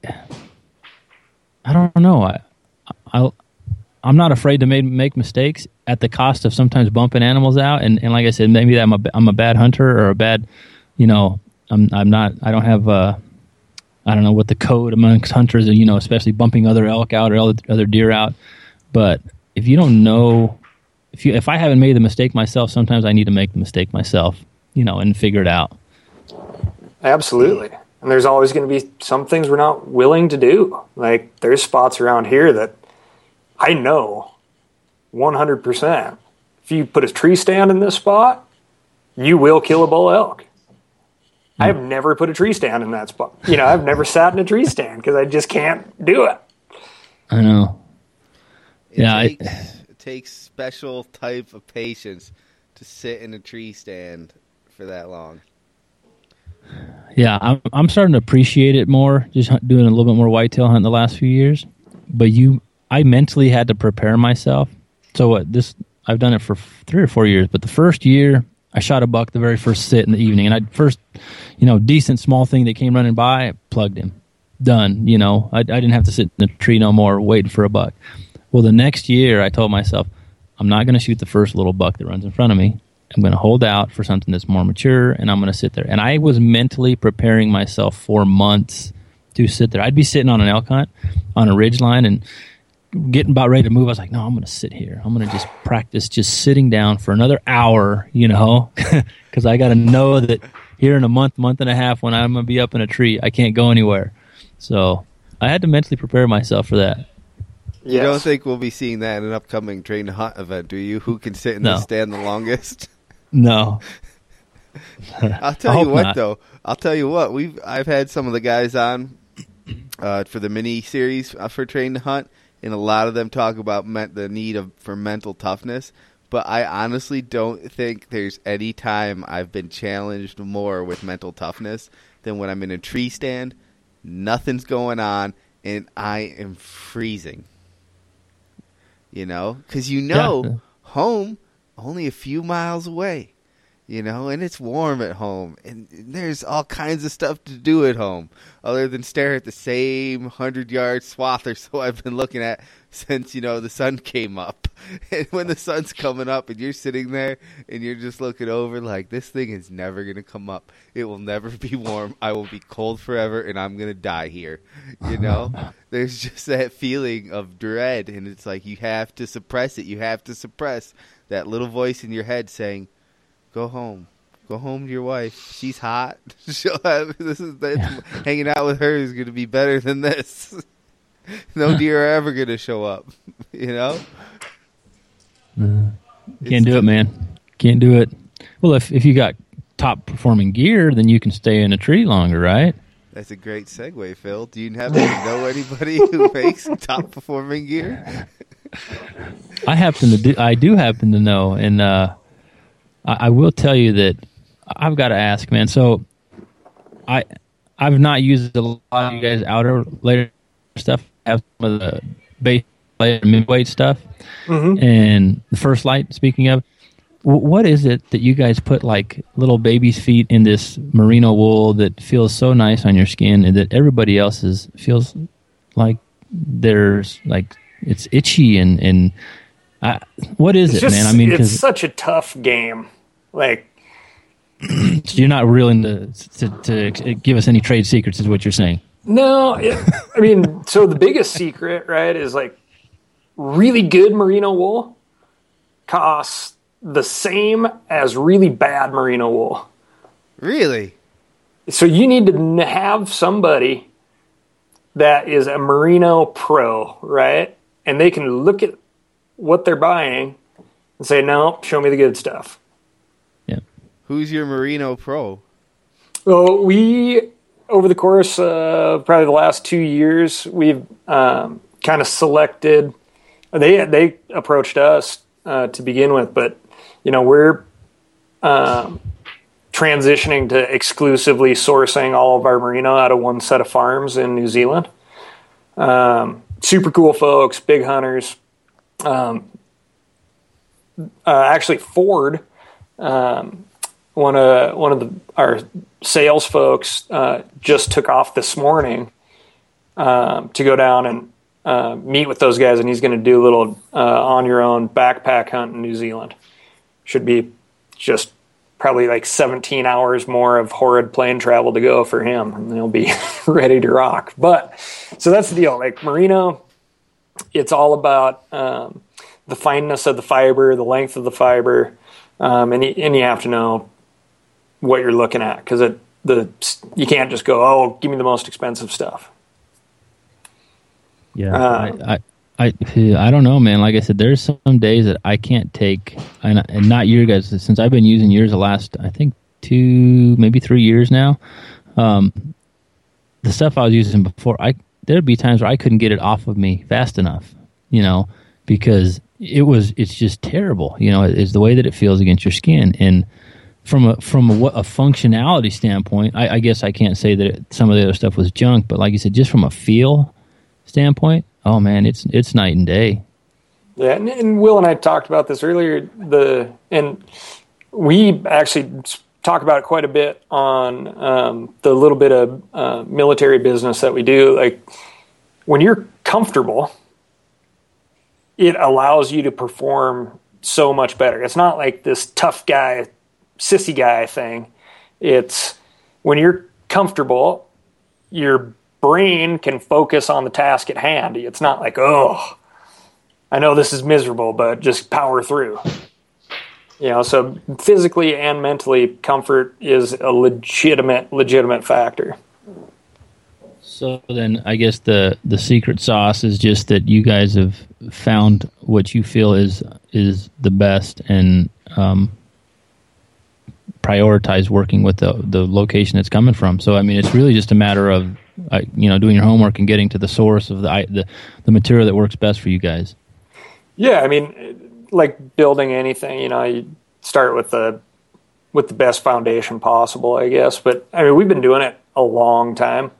I don't know. I, I, I'm not afraid to make make mistakes at the cost of sometimes bumping animals out. And, and like I said, maybe I'm a I'm a bad hunter, or a bad, you know, I'm I'm not. I don't have uh, I don't know what the code amongst hunters, you know, especially bumping other elk out or other other deer out. But if you don't know, if you if I haven't made the mistake myself, sometimes I need to make the mistake myself, you know, and figure it out. Absolutely. And there's always going to be some things we're not willing to do. Like, there's spots around here that I know one hundred percent. If you put a tree stand in this spot, you will kill a bull elk. I have never put a tree stand in that spot. You know, I've never sat in a tree stand because I just can't do it. I know. It Yeah, I- takes, it takes special type of patience to sit in a tree stand for that long. Yeah, I'm I'm starting to appreciate it more. Just hunt, doing a little bit more whitetail hunting the last few years. But you, I mentally had to prepare myself. So what this I've done it for three or four years. But the first year, I shot a buck the very first sit in the evening, and I first, you know, decent small thing that came running by, I plugged him. Done. You know, I I didn't have to sit in the tree no more waiting for a buck. Well, the next year, I told myself, I'm not going to shoot the first little buck that runs in front of me. I'm going to hold out for something that's more mature, and I'm going to sit there. And I was mentally preparing myself for months to sit there. I'd be sitting on an elk hunt on a ridge line and getting about ready to move. I was like, no, I'm going to sit here. I'm going to just practice just sitting down for another hour, you know, because I got to know that here in a month, month and a half, when I'm going to be up in a tree, I can't go anywhere. So I had to mentally prepare myself for that. You Yes. don't think we'll be seeing that in an upcoming train to hunt event, do you? Who can sit in No. the stand the longest? No. I'll tell I you hope what, not. though. I'll tell you what. We've I've had some of the guys on uh, for the mini series uh, for Train to Hunt, and a lot of them talk about me- the need of for mental toughness. But I honestly don't think there's any time I've been challenged more with mental toughness than when I'm in a tree stand nothing's going on, and I am freezing. You know, because you know, yeah. home only a few miles away. You know, and it's warm at home, and there's all kinds of stuff to do at home other than stare at the same hundred-yard swath or so I've been looking at since, you know, the sun came up. And when the sun's coming up and you're sitting there and you're just looking over like, this thing is never going to come up. It will never be warm. I will be cold forever, and I'm going to die here. You know, there's just that feeling of dread, and it's like you have to suppress it. You have to suppress that little voice in your head saying, go home. Go home to your wife. She's hot. She'll have this is yeah. hanging out with her is going to be better than this. No deer are ever going to show up. You know. Uh, can't it's do it, man. Can't do it. Well, if if you got top performing gear, then you can stay in a tree longer, right? That's a great segue, Phil. Do you happen to know anybody who makes top performing gear? I happen to do. I do happen to know, and. uh I will tell you that I've got to ask, man. So, I I've not used a lot of you guys outer layer stuff. I have some of the base layer midweight stuff, mm-hmm. and the First Light. Speaking of, what is it that you guys put like little baby's feet in this merino wool that feels so nice on your skin, and that everybody else's feels like there's like it's itchy and and. I, what is it's it, just, man? I mean, it's such a tough game. Like, so you're not willing to, to to give us any trade secrets, is what you're saying? No, it, I mean, so the biggest secret, right, is like really good merino wool costs the same as really bad merino wool. Really? So you need to have somebody that is a merino pro, right? And they can look at what they're buying and say, no, show me the good stuff. Yeah. Who's your merino pro? Well, we, over the course of probably the last two years, we've um, kind of selected, they they approached us uh, to begin with, but, you know, we're um, transitioning to exclusively sourcing all of our merino out of one set of farms in New Zealand. Um, super cool folks, big hunters. Um, uh, actually, Ford, um, one of one of the our sales folks, uh, just took off this morning um, to go down and uh, meet with those guys, and he's going to do a little uh, on your own backpack hunt in New Zealand. Should be just probably like seventeen hours more of horrid plane travel to go for him, and he'll be ready to rock. But so that's the deal. Like merino. It's all about um, the fineness of the fiber, the length of the fiber, um, and, you, and you have to know what you're looking at because it the you can't just go, oh, give me the most expensive stuff. Yeah, uh, I, I I I don't know, man. Like I said, there's some days that I can't take, and, and not your guys. Since I've been using yours the last, I think two, maybe three years now. Um, the stuff I was using before, I. There'd be times where I couldn't get it off of me fast enough, you know, because it was, it's just terrible, you know, it's the way that it feels against your skin. And from a, from a, a functionality standpoint, I, I guess I can't say that it, some of the other stuff was junk, but like you said, just from a feel standpoint, oh man, it's, it's night and day. Yeah. And, and Will and I talked about this earlier, the, and we actually talk about it quite a bit on um, the little bit of uh, military business that we do. Like when you're comfortable, it allows you to perform so much better. It's not like this tough guy, sissy guy thing. It's when you're comfortable, your brain can focus on the task at hand. It's not like, oh, I know this is miserable, but just power through. You know, so physically and mentally, comfort is a legitimate, legitimate factor. So then I guess the, the secret sauce is just that you guys have found what you feel is is the best and um, prioritize working with the, the location it's coming from. So, I mean, it's really just a matter of, uh, you know, doing your homework and getting to the source of the, the the material that works best for you guys. Yeah, I mean, like building anything, you know, you start with the with the best foundation possible, I guess. But I mean, we've been doing it a long time.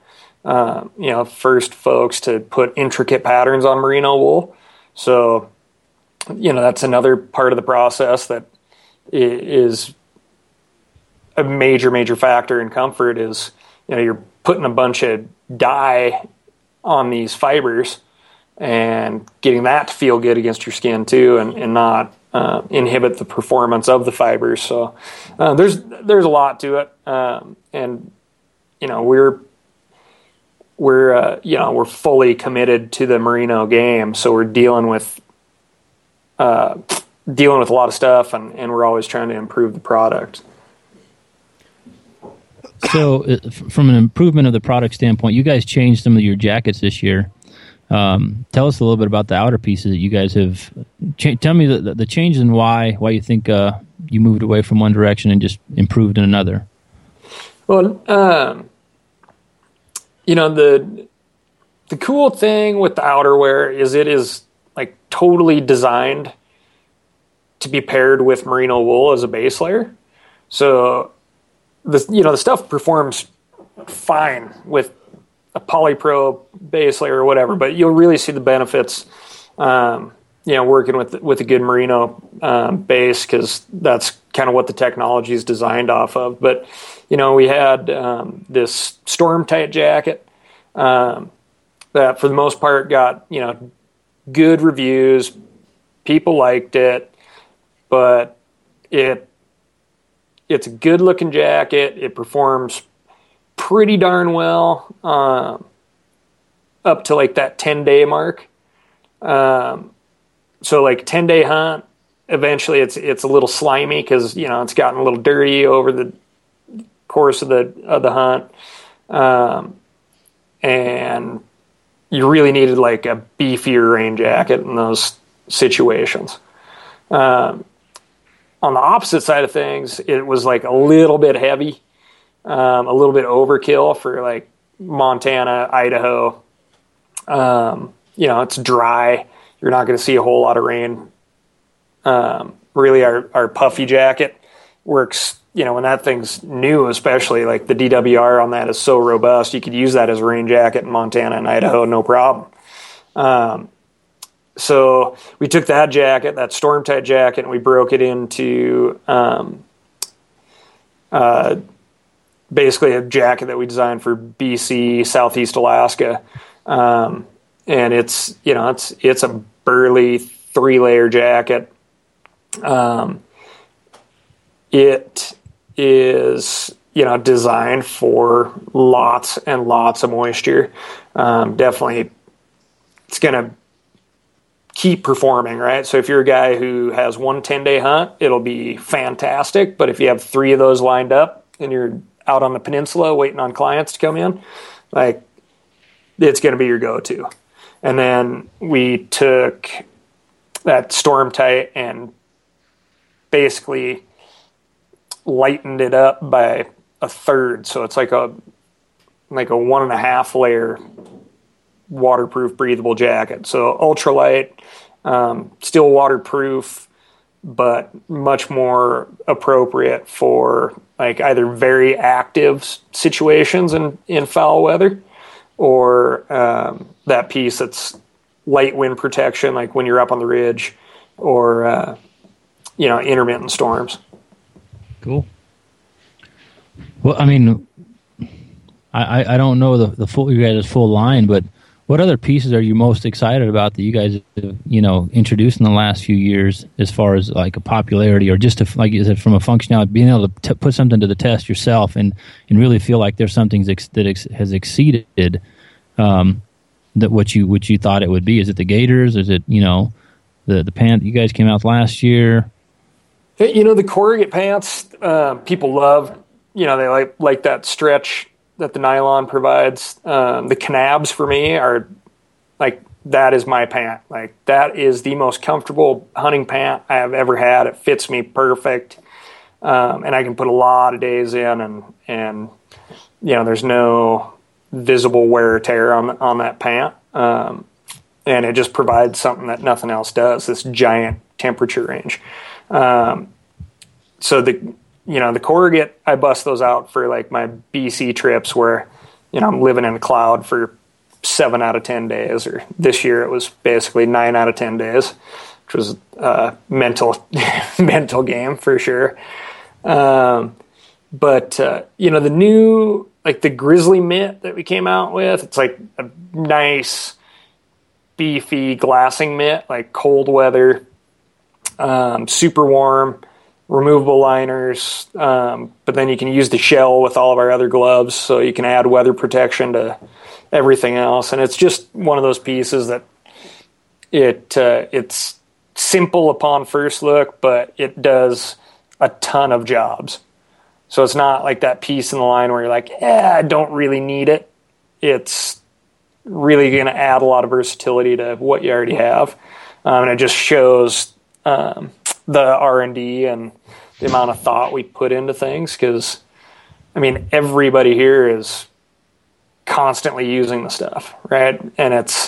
uh, you know, first folks to put intricate patterns on merino wool. So, you know, that's another part of the process that is a major, major factor in comfort is, you know, you're putting a bunch of dye on these fibers and getting that to feel good against your skin too, and, and not uh, inhibit the performance of the fibers. So uh, there's there's a lot to it, um, and you know we're we're uh, you know we're fully committed to the merino game. So we're dealing with uh, dealing with a lot of stuff, and, and we're always trying to improve the product. So, uh, from an improvement of the product standpoint, you guys changed some of your jackets this year. Um, tell us a little bit about the outer pieces that you guys have. Cha- tell me the, the change and why why you think uh, you moved away from one direction and just improved in another. Well, um, you know the the cool thing with the outerwear is it is like totally designed to be paired with merino wool as a base layer. So the you know the stuff performs fine with a polypro base layer or whatever, but you'll really see the benefits, um, you know, working with with a good merino um, base, because that's kind of what the technology is designed off of. But you know, we had um, this storm tight jacket um, that, for the most part, got you know good reviews. People liked it, but it it's a good looking jacket. It performs pretty darn well uh, up to like that ten day mark. Um, so like ten day hunt, eventually it's it's a little slimy because you know it's gotten a little dirty over the course of the of the hunt, um, and you really needed like a beefier rain jacket in those situations. Um, on the opposite side of things, it was like a little bit heavy. Um, a little bit overkill for like Montana, Idaho. Um, you know, it's dry. You're not going to see a whole lot of rain. Um, really, our, our puffy jacket works, you know, when that thing's new, especially like the D W R on that is so robust. You could use that as a rain jacket in Montana and Idaho, no problem. Um, so we took that jacket, that storm tight jacket, and we broke it into, um, uh, basically a jacket that we designed for B C, Southeast Alaska. Um, and it's, you know, it's, it's a burly three layer jacket. Um, it is, you know, designed for lots and lots of moisture. Um, definitely it's going to keep performing, right? So if you're a guy who has one ten day hunt, it'll be fantastic. But if you have three of those lined up and you're out on the peninsula waiting on clients to come in, like it's going to be your go-to. And then we took that storm tight and basically lightened it up by a third. So it's like a, like a one and a half layer waterproof breathable jacket. So ultralight, um, still waterproof, but much more appropriate for like either very active situations in, in foul weather, or um, that piece that's light wind protection, like when you're up on the ridge, or uh, you know, intermittent storms. Cool. Well, I mean, I, I don't know the, the full, you guys' full line, but what other pieces are you most excited about that you guys have, you know, introduced in the last few years, as far as like a popularity, or just to, like you said, from a functionality, being able to t- put something to the test yourself and, and really feel like there's something ex- that ex- has exceeded um, that what you what you thought it would be? Is it the Gators? Is it, you know, the the pant you guys came out last year? You know, the corrugate pants, uh, people love. You know, they like like that stretch that the nylon provides. Um, the Knabs for me are like, that is my pant. Like, that is the most comfortable hunting pant I have ever had. It fits me perfect. Um, and I can put a lot of days in, and, and, you know, there's no visible wear or tear on, on that pant. Um, and it just provides something that nothing else does, this giant temperature range. Um, so the, you know, the corrugate, I bust those out for like my B C trips where, you know, I'm living in the cloud for seven out of ten days, or this year it was basically nine out of ten days, which was a mental, mental game for sure. Um, but, uh, you know, the new, like the Grizzly mitt that we came out with, it's like a nice, beefy glassing mitt, like cold weather, um, super warm, removable liners, um, but then you can use the shell with all of our other gloves, so you can add weather protection to everything else. And it's just one of those pieces that it uh, it's simple upon first look, but it does a ton of jobs. So it's not like that piece in the line where you're like, yeah, I don't really need it. It's really going to add a lot of versatility to what you already have. Um, and it just shows um, the R and D and the amount of thought we put into things, because, I mean, everybody here is constantly using the stuff, right? And it's,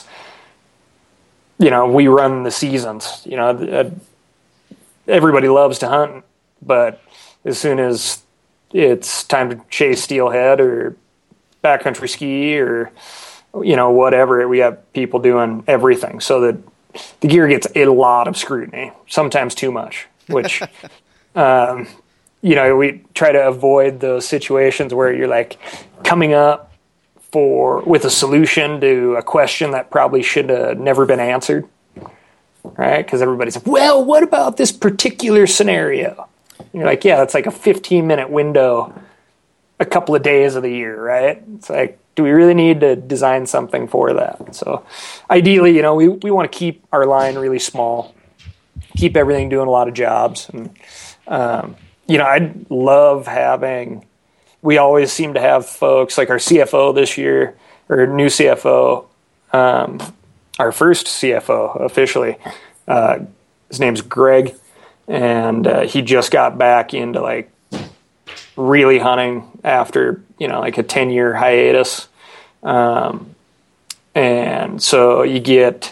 you know, we run the seasons. You know, everybody loves to hunt, but as soon as it's time to chase steelhead or backcountry ski or, you know, whatever, we have people doing everything, so that the gear gets a lot of scrutiny, sometimes too much, which, um, you know, we try to avoid those situations where you're like coming up for with a solution to a question that probably should have never been answered, right? Because everybody's like, well, what about this particular scenario? And you're like, yeah, that's like a fifteen minute window a couple of days of the year, right? It's like, do we really need to design something for that? So ideally, you know, we, we want to keep our line really small, keep everything doing a lot of jobs. And, um, you know, I'd love having, we always seem to have folks like our C F O this year, or new C F O, um, our first C F O officially, uh, his name's Greg, and uh, he just got back into like really hunting after, you know, like a ten year hiatus. Um, and so you get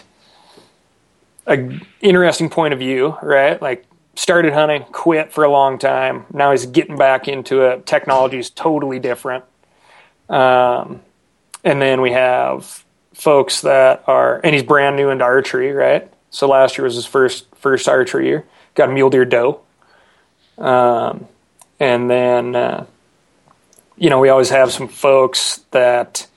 a interesting point of view, right? Like started hunting, quit for a long time. Now he's getting back into it. Technology is totally different. Um, and then we have folks that are, and he's brand new into archery, right? So last year was his first, first archery year. Got a mule deer doe. Um, And then, uh, you know, we always have some folks that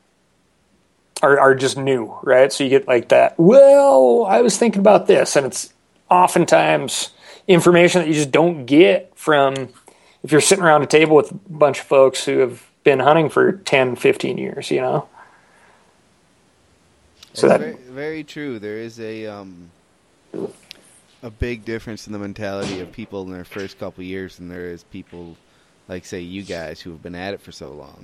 are, are just new, right? So you get like that, well, I was thinking about this. And it's oftentimes information that you just don't get from, if you're sitting around a table with a bunch of folks who have been hunting for ten, fifteen years, you know? So that very, very true. There is a... Um a big difference in the mentality of people in their first couple years than there is people like, say, you guys who have been at it for so long.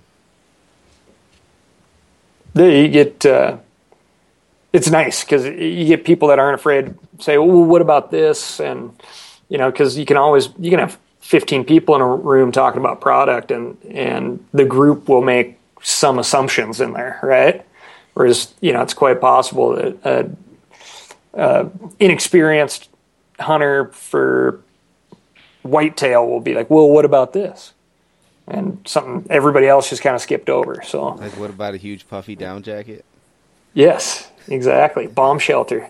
You get, uh, it's nice because you get people that aren't afraid to say, well, what about this? And, you know, because you can always, you can have fifteen people in a room talking about product, and, and the group will make some assumptions in there, right? Whereas, you know, it's quite possible that uh, uh, inexperienced hunter for whitetail will be like, well, what about this? And something everybody else just kind of skipped over. So, like, what about a huge puffy down jacket? Yes, exactly. Bomb shelter.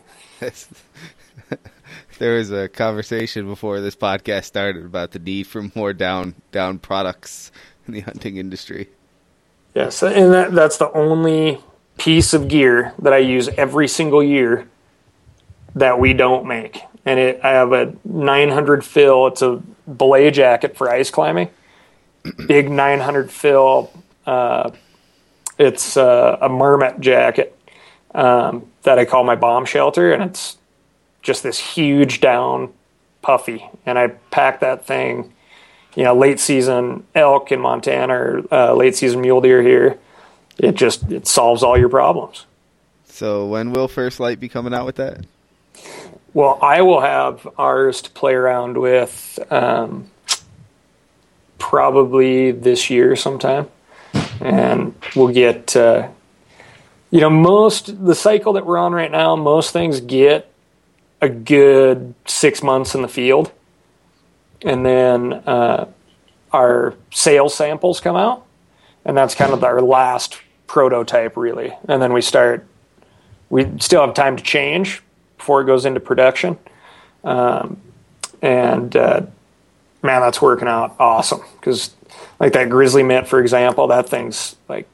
There was a conversation before this podcast started about the need for more down down products in the hunting industry. Yes, and that, that's the only piece of gear that I use every single year that we don't make. And it, I have a nine hundred fill. It's a belay jacket for ice climbing. Big nine hundred fill. Uh, it's uh, a marmot jacket um, that I call my bomb shelter, and it's just this huge down puffy. And I pack that thing, you know, late season elk in Montana or uh, late season mule deer here. It just it solves all your problems. So when will First Light be coming out with that? Well, I will have ours to play around with um, probably this year sometime. And we'll get, uh, you know, most, the cycle that we're on right now, most things get a good six months in the field. And then uh, our sales samples come out. and that's kind of our last prototype, really. And then we start. We still have time to change before it goes into production, um, and uh, man, that's working out awesome. Because like that Grizzly mitt, for example, that thing's like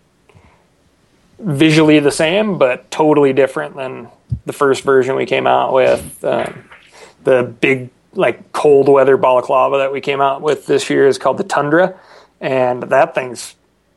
visually the same, but totally different than the first version we came out with. Um, the big like cold weather balaclava that we came out with this year is called the Tundra, and that thing's,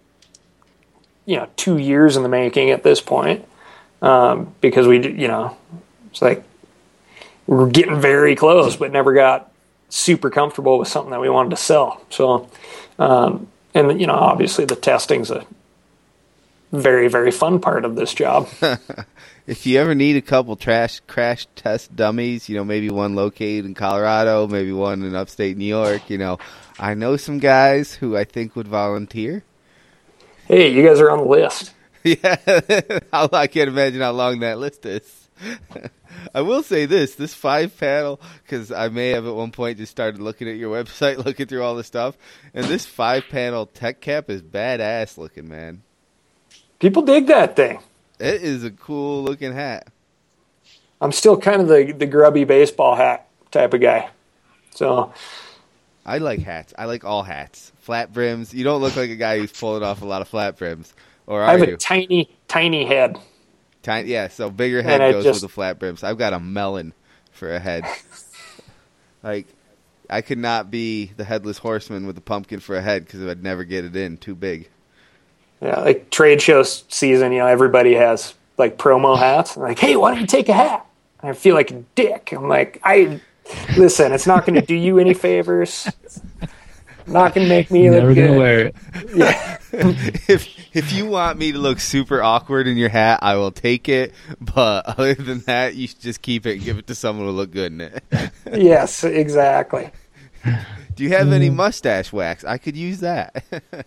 you know, two years in the making at this point, um, because we, you know, it's like we're getting very close, but never got super comfortable with something that we wanted to sell. So, um, and you know, obviously the testing's a very, very fun part of this job. If you ever need a couple trash crash test dummies, you know, maybe one located in Colorado, maybe one in upstate New York, you know, I know some guys who I think would volunteer. Hey, you guys are on the list. Yeah, I can't imagine how long that list is. I will say this, this five panel, because I may have at one point just started looking at your website, looking through all the stuff, and this five panel tech cap is badass looking, man. People dig that thing. It is a cool looking hat. I'm still kind of the, the grubby baseball hat type of guy. So I like hats. I like all hats. Flat brims. You don't look like a guy who's pulling off a lot of flat brims. Or are I have you? a tiny, tiny head. Tiny, yeah, so bigger head And I goes just- with the flat brims. I've got a melon for a head. Like, I could not be the headless horseman with the pumpkin for a head because I'd never get it in. Too big. Yeah, like trade show season, you know, everybody has like promo hats. I'm like, hey, why don't you take a hat? And I feel like a dick. I'm like, I listen, it's not going to do you any favors. It's not going to make me Never look gonna good. wear it. Yeah. if if you want me to look super awkward in your hat, I will take it. But other than that, you should just keep it and give it to someone who look good in it. Yes, exactly. Do you have any mustache wax? I could use that.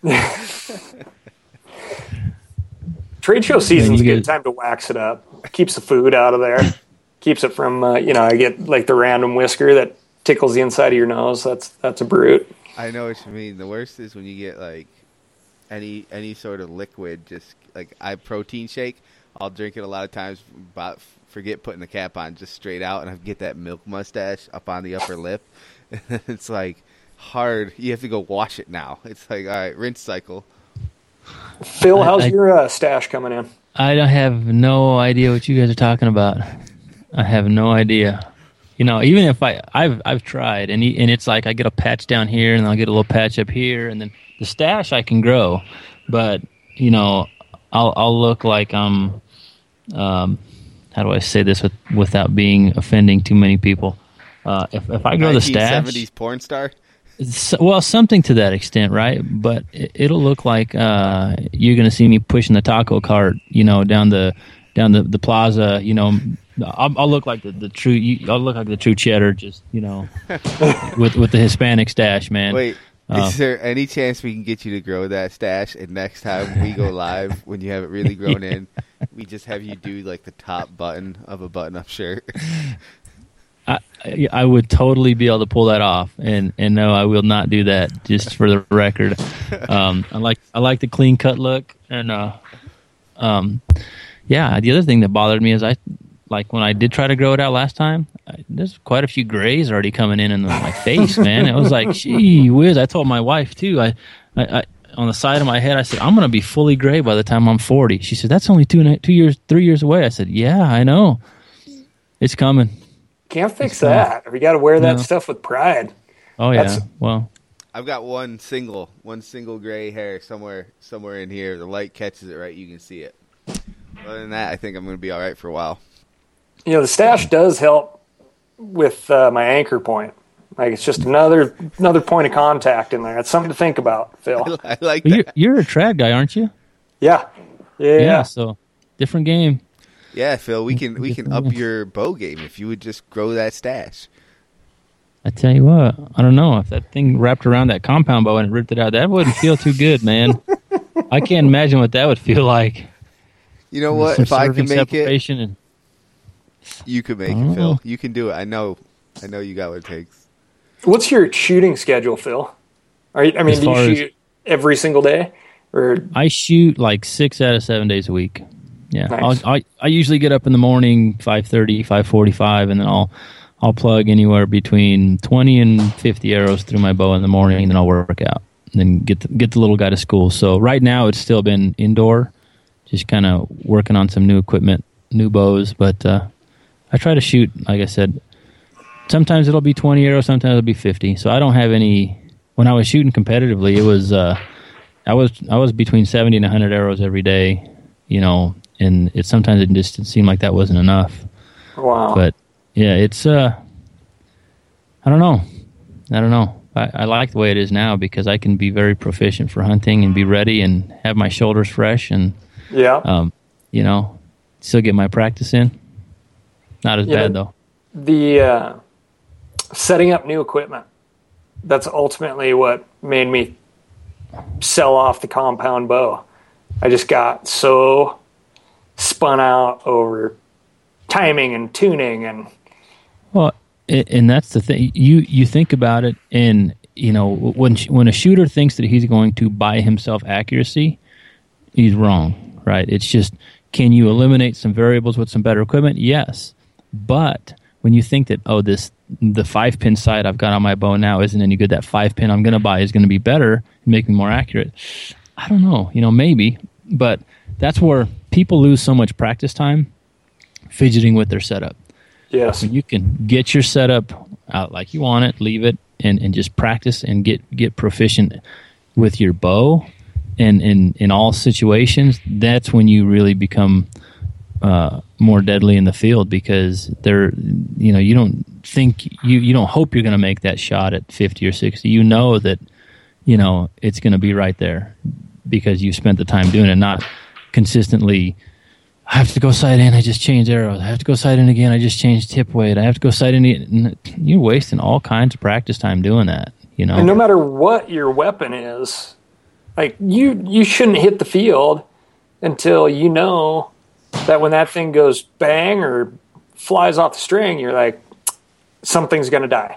Trade show season's a you good get- time to wax it up. Keeps the food out of there. Keeps it from, uh, you know, I get like the random whisker that tickles the inside of your nose. That's that's a brute. I know what you mean. The worst is when you get like any any sort of liquid. Just like I protein shake, I'll drink it a lot of times, but forget putting the cap on, just straight out, and I get that milk mustache up on the upper lip. It's like hard. You have to go wash it now. It's like, all right, rinse cycle. Phil, how's I- I- your uh, stash coming in? I don't have no idea what you guys are talking about. I have no idea. You know, even if I, I've I've tried, and he, and it's like I get a patch down here, and I'll get a little patch up here, and then the stash I can grow, but you know, I'll I'll look like I'm, um, how do I say this with, without being offending too many people? Uh, if if I grow the stash, nineteen seventies porn star. S- well, something to that extent, right? But it, it'll look like uh, you're going to see me pushing the taco cart, you know, down the down the, the plaza. You know, I'll, I'll look like the, the true. you- I'll look like the true cheddar, just you know, with with the Hispanic stash, man. Wait, Uh, is there any chance we can get you to grow that stash? And next time we go live, when you have it really grown in, we just have you do like the top button of a button-up shirt. I, I I would totally be able to pull that off, and, and no, I will not do that. Just for the record, um, I like I like the clean cut look, and uh, um, yeah. The other thing that bothered me is I like when I did try to grow it out last time. I, there's quite a few grays already coming in in my face, man. It was like, gee whiz. I told my wife too. I, I, I on the side of my head, I said, I'm gonna be fully gray by the time I'm forty. She said, that's only two and a- two years, three years away. I said, yeah, I know, it's coming. Can't fix that. We got to wear that No. stuff with pride. Oh yeah. That's- Well, I've got one single, one single gray hair somewhere, somewhere in here. The light catches it right, you can see it. Other than that, I think I'm going to be all right for a while. You know, the stash does help with uh, my anchor point. Like it's just another another point of contact in there. It's something to think about, Phil. I like you're, that. you're a trad guy, aren't you? Yeah, yeah. Yeah. So different game. Yeah, Phil, we can we can up your bow game if you would just grow that stash. I tell you what, I don't know if that thing wrapped around that compound bow and ripped it out. That wouldn't feel too good, man. I can't imagine what that would feel like. You know what? Some If I serving can make it, separation and you can make Oh. it, Phil. You can do it. I know. I know you got what it takes. What's your shooting schedule, Phil? Are you, I mean, As do you far as- shoot every single day? Or I shoot like six out of seven days a week. Yeah, nice. I'll, I I usually get up in the morning five thirty, five forty-five, and then I'll I'll plug anywhere between twenty and fifty arrows through my bow in the morning, and then I'll work out and then get the, get the little guy to school. So right now it's still been indoor, just kind of working on some new equipment, new bows. But uh, I try to shoot, like I said, sometimes it'll be twenty arrows, sometimes it'll be fifty. So I don't have any. When I was shooting competitively, it was uh, I was I was between seventy and one hundred arrows every day, you know, and it sometimes it just seemed like that wasn't enough. Wow. But yeah, it's uh, I don't know, I don't know. I, I like the way it is now because I can be very proficient for hunting and be ready and have my shoulders fresh and yeah, um, you know, still get my practice in. Not as yeah, bad though. The uh, setting up new equipment. That's ultimately what made me sell off the compound bow. I just got so spun out over timing and tuning and well, and that's the thing. You you think about it, and you know when when a shooter thinks that he's going to buy himself accuracy, he's wrong, right? It's just, can you eliminate some variables with some better equipment? Yes, but when you think that, oh, this the five pin sight I've got on my bow now isn't any good, that five pin I'm going to buy is going to be better and make me more accurate. I don't know, you know, maybe, but that's where people lose so much practice time fidgeting with their setup. yes, When you can get your setup out like you want it, leave it, and, and just practice and get, get proficient with your bow and in, in all situations, that's when you really become uh, more deadly in the field, because they're, you know, you don't think, you, you don't hope you're going to make that shot at fifty or sixty. You know that, you know, it's going to be right there because you spent the time doing it, not consistently, I have to go sight in, I just changed arrows. I have to go sight in again, I just changed tip weight. I have to go sight in again. You're wasting all kinds of practice time doing that, you know. and no matter what your weapon is, like you you shouldn't hit the field until you know that when that thing goes bang or flies off the string, you're like, something's going to die.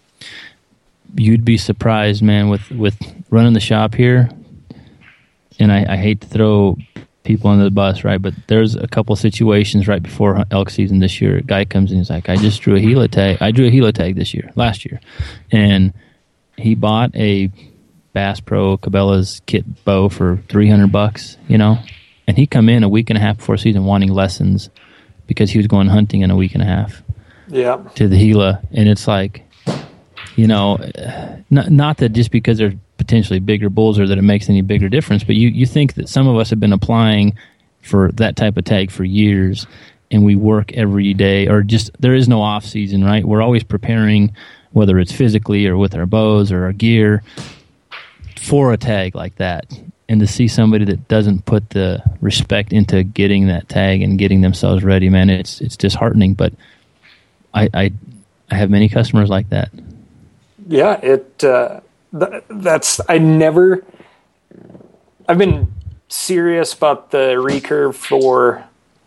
You'd be surprised, man, with, with running the shop here. And I, I hate to throw people under the bus, right? But there's a couple situations right before elk season this year. A guy comes in, he's like, I just drew a Hela tag. I drew a Hela tag this year, last year. And he bought a Bass Pro Cabela's kit bow for three hundred bucks, you know? And he come in a week and a half before season wanting lessons because he was going hunting in a week and a half. Yeah. To the Hela. And it's like, you know, not, not that just because they're potentially bigger bulls or that it makes any bigger difference, but you, you think that some of us have been applying for that type of tag for years, and we work every day, or just there is no off season, right? We're always preparing, whether it's physically or with our bows or our gear, for a tag like that. And to see somebody that doesn't put the respect into getting that tag and getting themselves ready, man, it's it's disheartening. But I I, I have many customers like that. Yeah, it uh, th- that's I never. I've been serious about the recurve for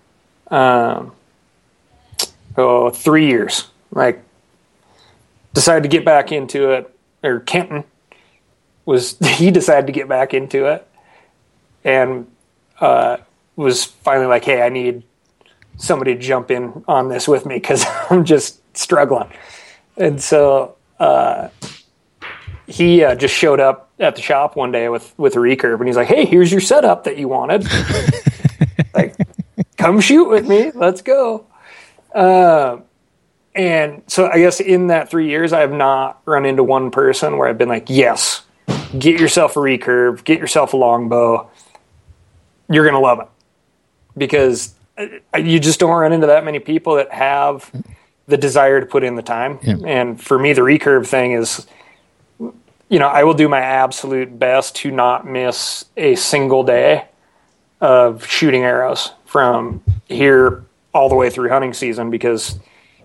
um, oh three years. Like, decided to get back into it, or Kenton was he decided to get back into it, and uh, was finally like, hey, I need somebody to jump in on this with me because I'm just struggling. And so uh, he uh, just showed up at the shop one day with, with a recurve, and he's like, hey, here's your setup that you wanted. Like, come shoot with me. Let's go. Uh, and so I guess in that three years, I have not run into one person where I've been like, yes, get yourself a recurve, get yourself a longbow. You're going to love it. Because you just don't run into that many people that have the desire to put in the time. Yeah. And for me, the recurve thing is, you know, I will do my absolute best to not miss a single day of shooting arrows from here all the way through hunting season, because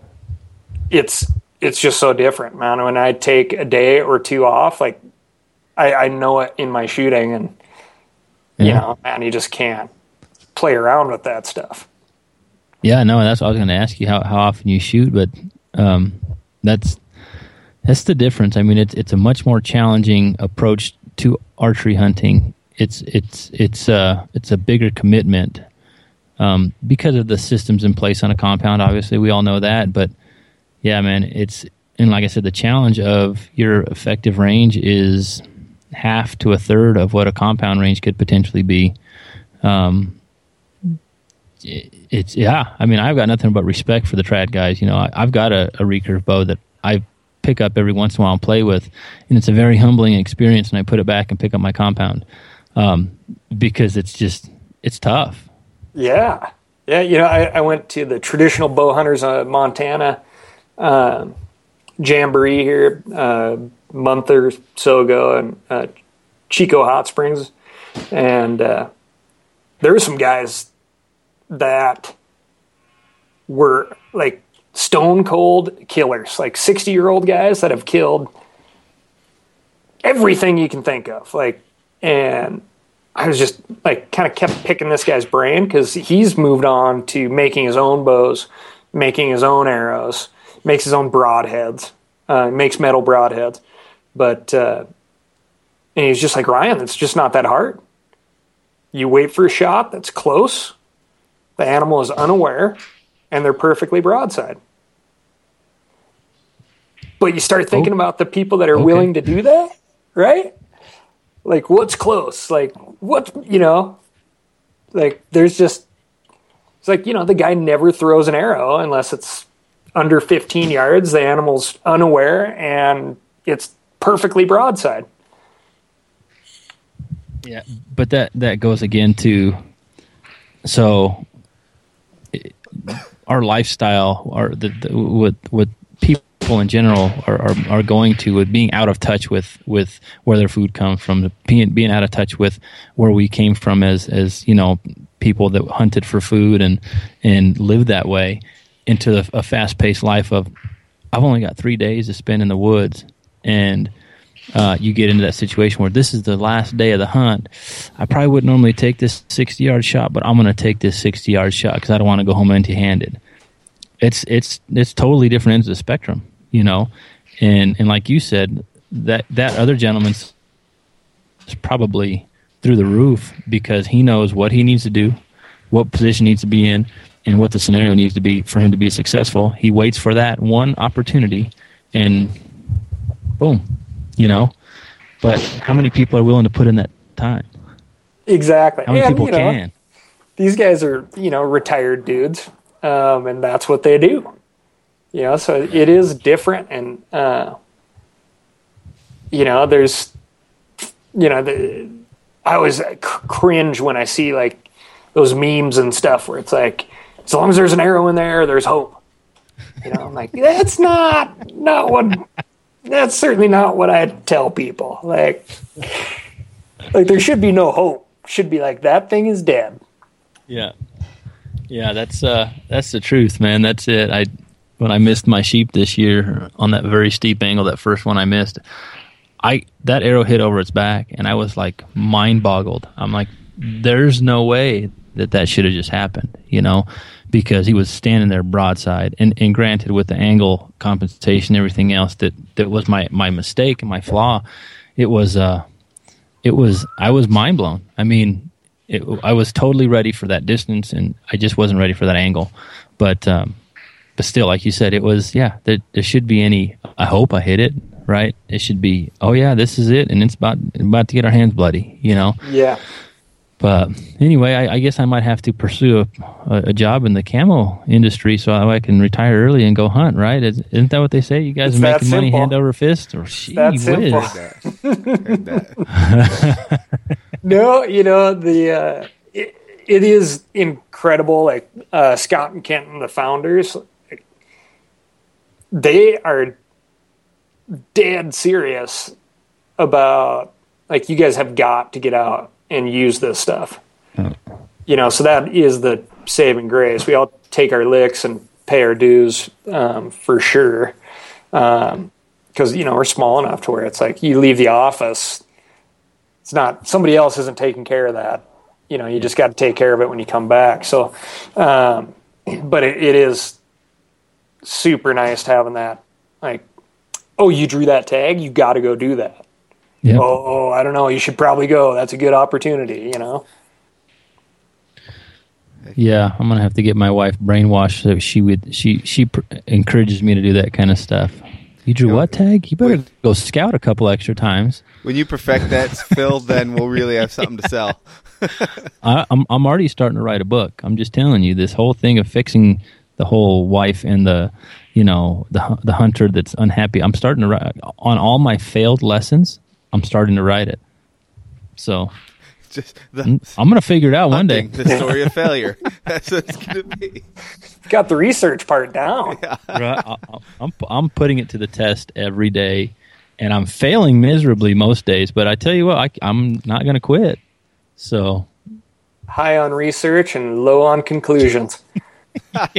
it's it's just so different, man. When I take a day or two off, like I, I know it in my shooting, and Yeah. you know, man, you just can't play around with that stuff. Yeah, no, that's what I was going to ask you, how how often you shoot, but um, that's that's the difference. I mean, it's it's a much more challenging approach to archery hunting it's it's it's uh it's a bigger commitment um, because of the systems in place on a compound. Obviously, we all know that, but yeah, man, it's and like I said, the challenge of your effective range is half to a third of what a compound range could potentially be. Um, it, it's yeah, I mean, I've got nothing but respect for the trad guys. You know, I, I've got a, a recurve bow that I pick up every once in a while and play with, and it's a very humbling experience. And I put it back and pick up my compound um, because it's just it's tough. Yeah, yeah. You know, I, I went to the traditional bow hunters of Montana um, jamboree here uh, a month or so ago in uh, Chico Hot Springs, and uh, there were some guys that were like stone cold killers, like sixty year old guys that have killed everything you can think of. Like, and I was just like, kind of kept picking this guy's brain because he's moved on to making his own bows, making his own arrows, makes his own broadheads, uh, makes metal broadheads. But, uh, and he's just like, Ryan, it's just not that hard. You wait for a shot that's close, the animal is unaware, and they're perfectly broadside. But you start thinking oh. about the people that are okay. willing to do that, right? Like, what's close? Like, what, you know, like, there's just, it's like, you know, the guy never throws an arrow unless it's under fifteen yards. The animal's unaware, and it's perfectly broadside. Yeah, but that, that goes again to, so it, our lifestyle, our the, the what what people in general are, are are going to with being out of touch with with where their food comes from, being being out of touch with where we came from as as you know, people that hunted for food and and lived that way, into the, a fast paced life of I've only got three days to spend in the woods, and Uh, you get into that situation where this is the last day of the hunt. I probably wouldn't normally take this sixty-yard shot, but I'm going to take this sixty-yard shot because I don't want to go home empty-handed. It's it's it's totally different ends of the spectrum, you know. And and like you said, that that other gentleman's is probably through the roof because he knows what he needs to do, what position needs to be in, and what the scenario needs to be for him to be successful. He waits for that one opportunity, and boom. You know, but how many people are willing to put in that time? Exactly. How many and, people you know, can? These guys are, you know, retired dudes, um, and that's what they do. You know, so it is different, and uh, you know, there's, you know, the, I always cringe when I see like those memes and stuff where it's like, as long as there's an arrow in there, there's hope. You know, I'm like, that's not not what. That's certainly not what I tell people. Like, like there should be no hope. Should be like, that thing is dead. Yeah, yeah. That's uh, that's the truth, man. That's it. I when I missed my sheep this year on that very steep angle, that first one I missed, I that arrow hit over its back, and I was like mind boggled. I'm like, there's no way that that should have just happened, you know. Because he was standing there broadside, and, and granted, with the angle compensation, and everything else, that, that was my, my mistake and my flaw. It was, uh, it was, I was mind blown. I mean, it, I was totally ready for that distance, and I just wasn't ready for that angle. But, um, but still, like you said, it was, yeah. There, there should be any. I hope I hit it right. It should be. Oh yeah, this is it, and it's about about to get our hands bloody. You know. Yeah. But anyway, I, I guess I might have to pursue a, a job in the camo industry so I can retire early and go hunt, right? Is, isn't that what they say? You guys it's are making money hand over fist? Or gee whiz. That. No, you know, the uh, it, it is incredible. Like uh, Scott and Kenton, the founders, like, they are dead serious about, like, you guys have got to get out and use this stuff. Oh. You know, so that is the saving grace. We all take our licks and pay our dues um, for sure. Um, because, you know, we're small enough to where it's like you leave the office, it's not, somebody else isn't taking care of that. You know, you just got to take care of it when you come back. So, um, but it, it is super nice having that. Like, oh, you drew that tag, you got to go do that. Yep. oh, I don't know, you should probably go. That's a good opportunity, you know? Yeah, I'm gonna have to get my wife brainwashed so she would she she pr- encourages me to do that kind of stuff. You drew what tag? You better go scout a couple extra times. When you perfect that, Phil, then we'll really have something to sell. I, I'm I'm already starting to write a book. I'm just telling you, this whole thing of fixing the whole wife and the, you know, the the hunter that's unhappy. I'm starting to write on all my failed lessons. I'm starting to write it. So. Just the I'm gonna figure it out one day. The story of failure. That's what it's gonna be. Got the research part down. Yeah. Right, I, I'm I'm putting it to the test every day, and I'm failing miserably most days. But I tell you what, I, I'm not gonna quit. So High on research and low on conclusions. I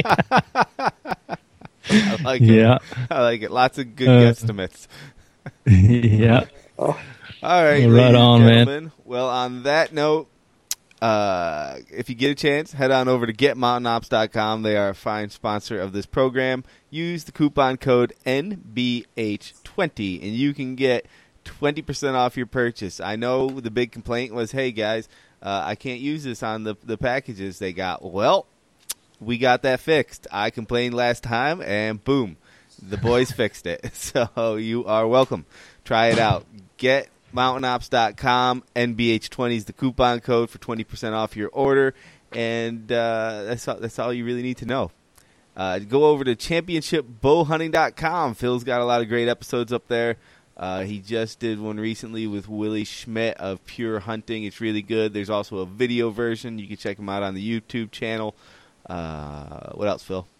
like yeah, it. I like it. Lots of good Uh, guesstimates. yeah. Oh, All right, Right ladies on, and man. gentlemen. Well, on that note, uh, if you get a chance, head on over to get mountain ops dot com. They are a fine sponsor of this program. Use the coupon code N B H twenty, and you can get twenty percent off your purchase. I know the big complaint was, hey, guys, uh, I can't use this on the, the packages they got. Well, we got that fixed. I complained last time, and boom, the boys fixed it. So you are welcome. Try it out. Get mountain ops dot com. N B H twenty is the coupon code for twenty percent off your order, and uh, that's all, that's all you really need to know. Uh, go over to championship bow hunting dot com. Phil's got a lot of great episodes up there. Uh, he just did one recently with Willie Schmidt of Pure Hunting. It's really good. There's also a video version. You can check him out on the YouTube channel. Uh, what else, Phil?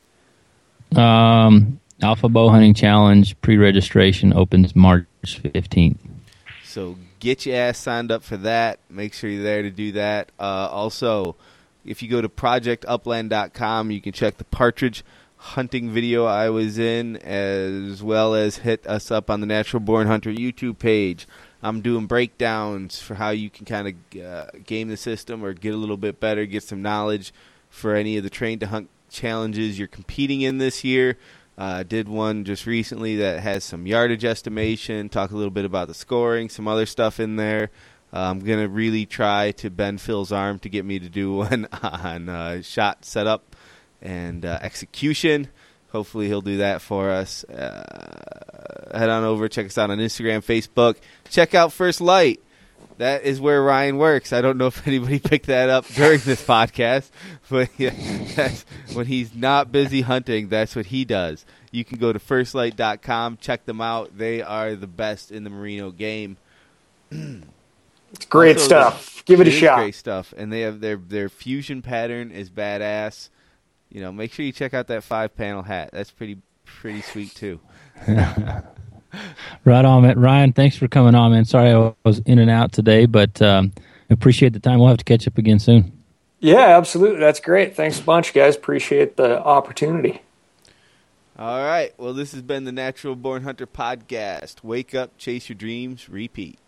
Um, Alpha Bow Hunting Challenge pre-registration opens March fifteenth. So get your ass signed up for that. Make sure you're there to do that. Uh, also, if you go to project upland dot com, you can check the partridge hunting video I was in, as well as hit us up on the Natural Born Hunter YouTube page. I'm doing breakdowns for how you can kind of uh, game the system or get a little bit better, get some knowledge for any of the Train to Hunt challenges you're competing in this year. I uh, did one just recently that has some yardage estimation, talk a little bit about the scoring, some other stuff in there. Uh, I'm going to really try to bend Phil's arm to get me to do one on uh, shot setup and uh, execution. Hopefully he'll do that for us. Uh, head on over, check us out on Instagram, Facebook. Check out First Light. That is where Ryan works. I don't know if anybody picked that up during this podcast, but yeah, that's, when he's not busy hunting, that's what he does. You can go to first light dot com, check them out. They are the best in the Merino game. it's great Also, stuff. Give it a is shot. Great stuff, and they have their their fusion pattern is badass. You know, make sure you check out that five panel hat. That's pretty pretty sweet too. Right on, man. Ryan, thanks for coming on, man. Sorry I was in and out today, but um, appreciate the time. We'll have to catch up again soon. Yeah, absolutely. That's great. Thanks a bunch, guys. Appreciate the opportunity. All right. Well, this has been the Natural Born Hunter podcast. Wake up, chase your dreams, repeat.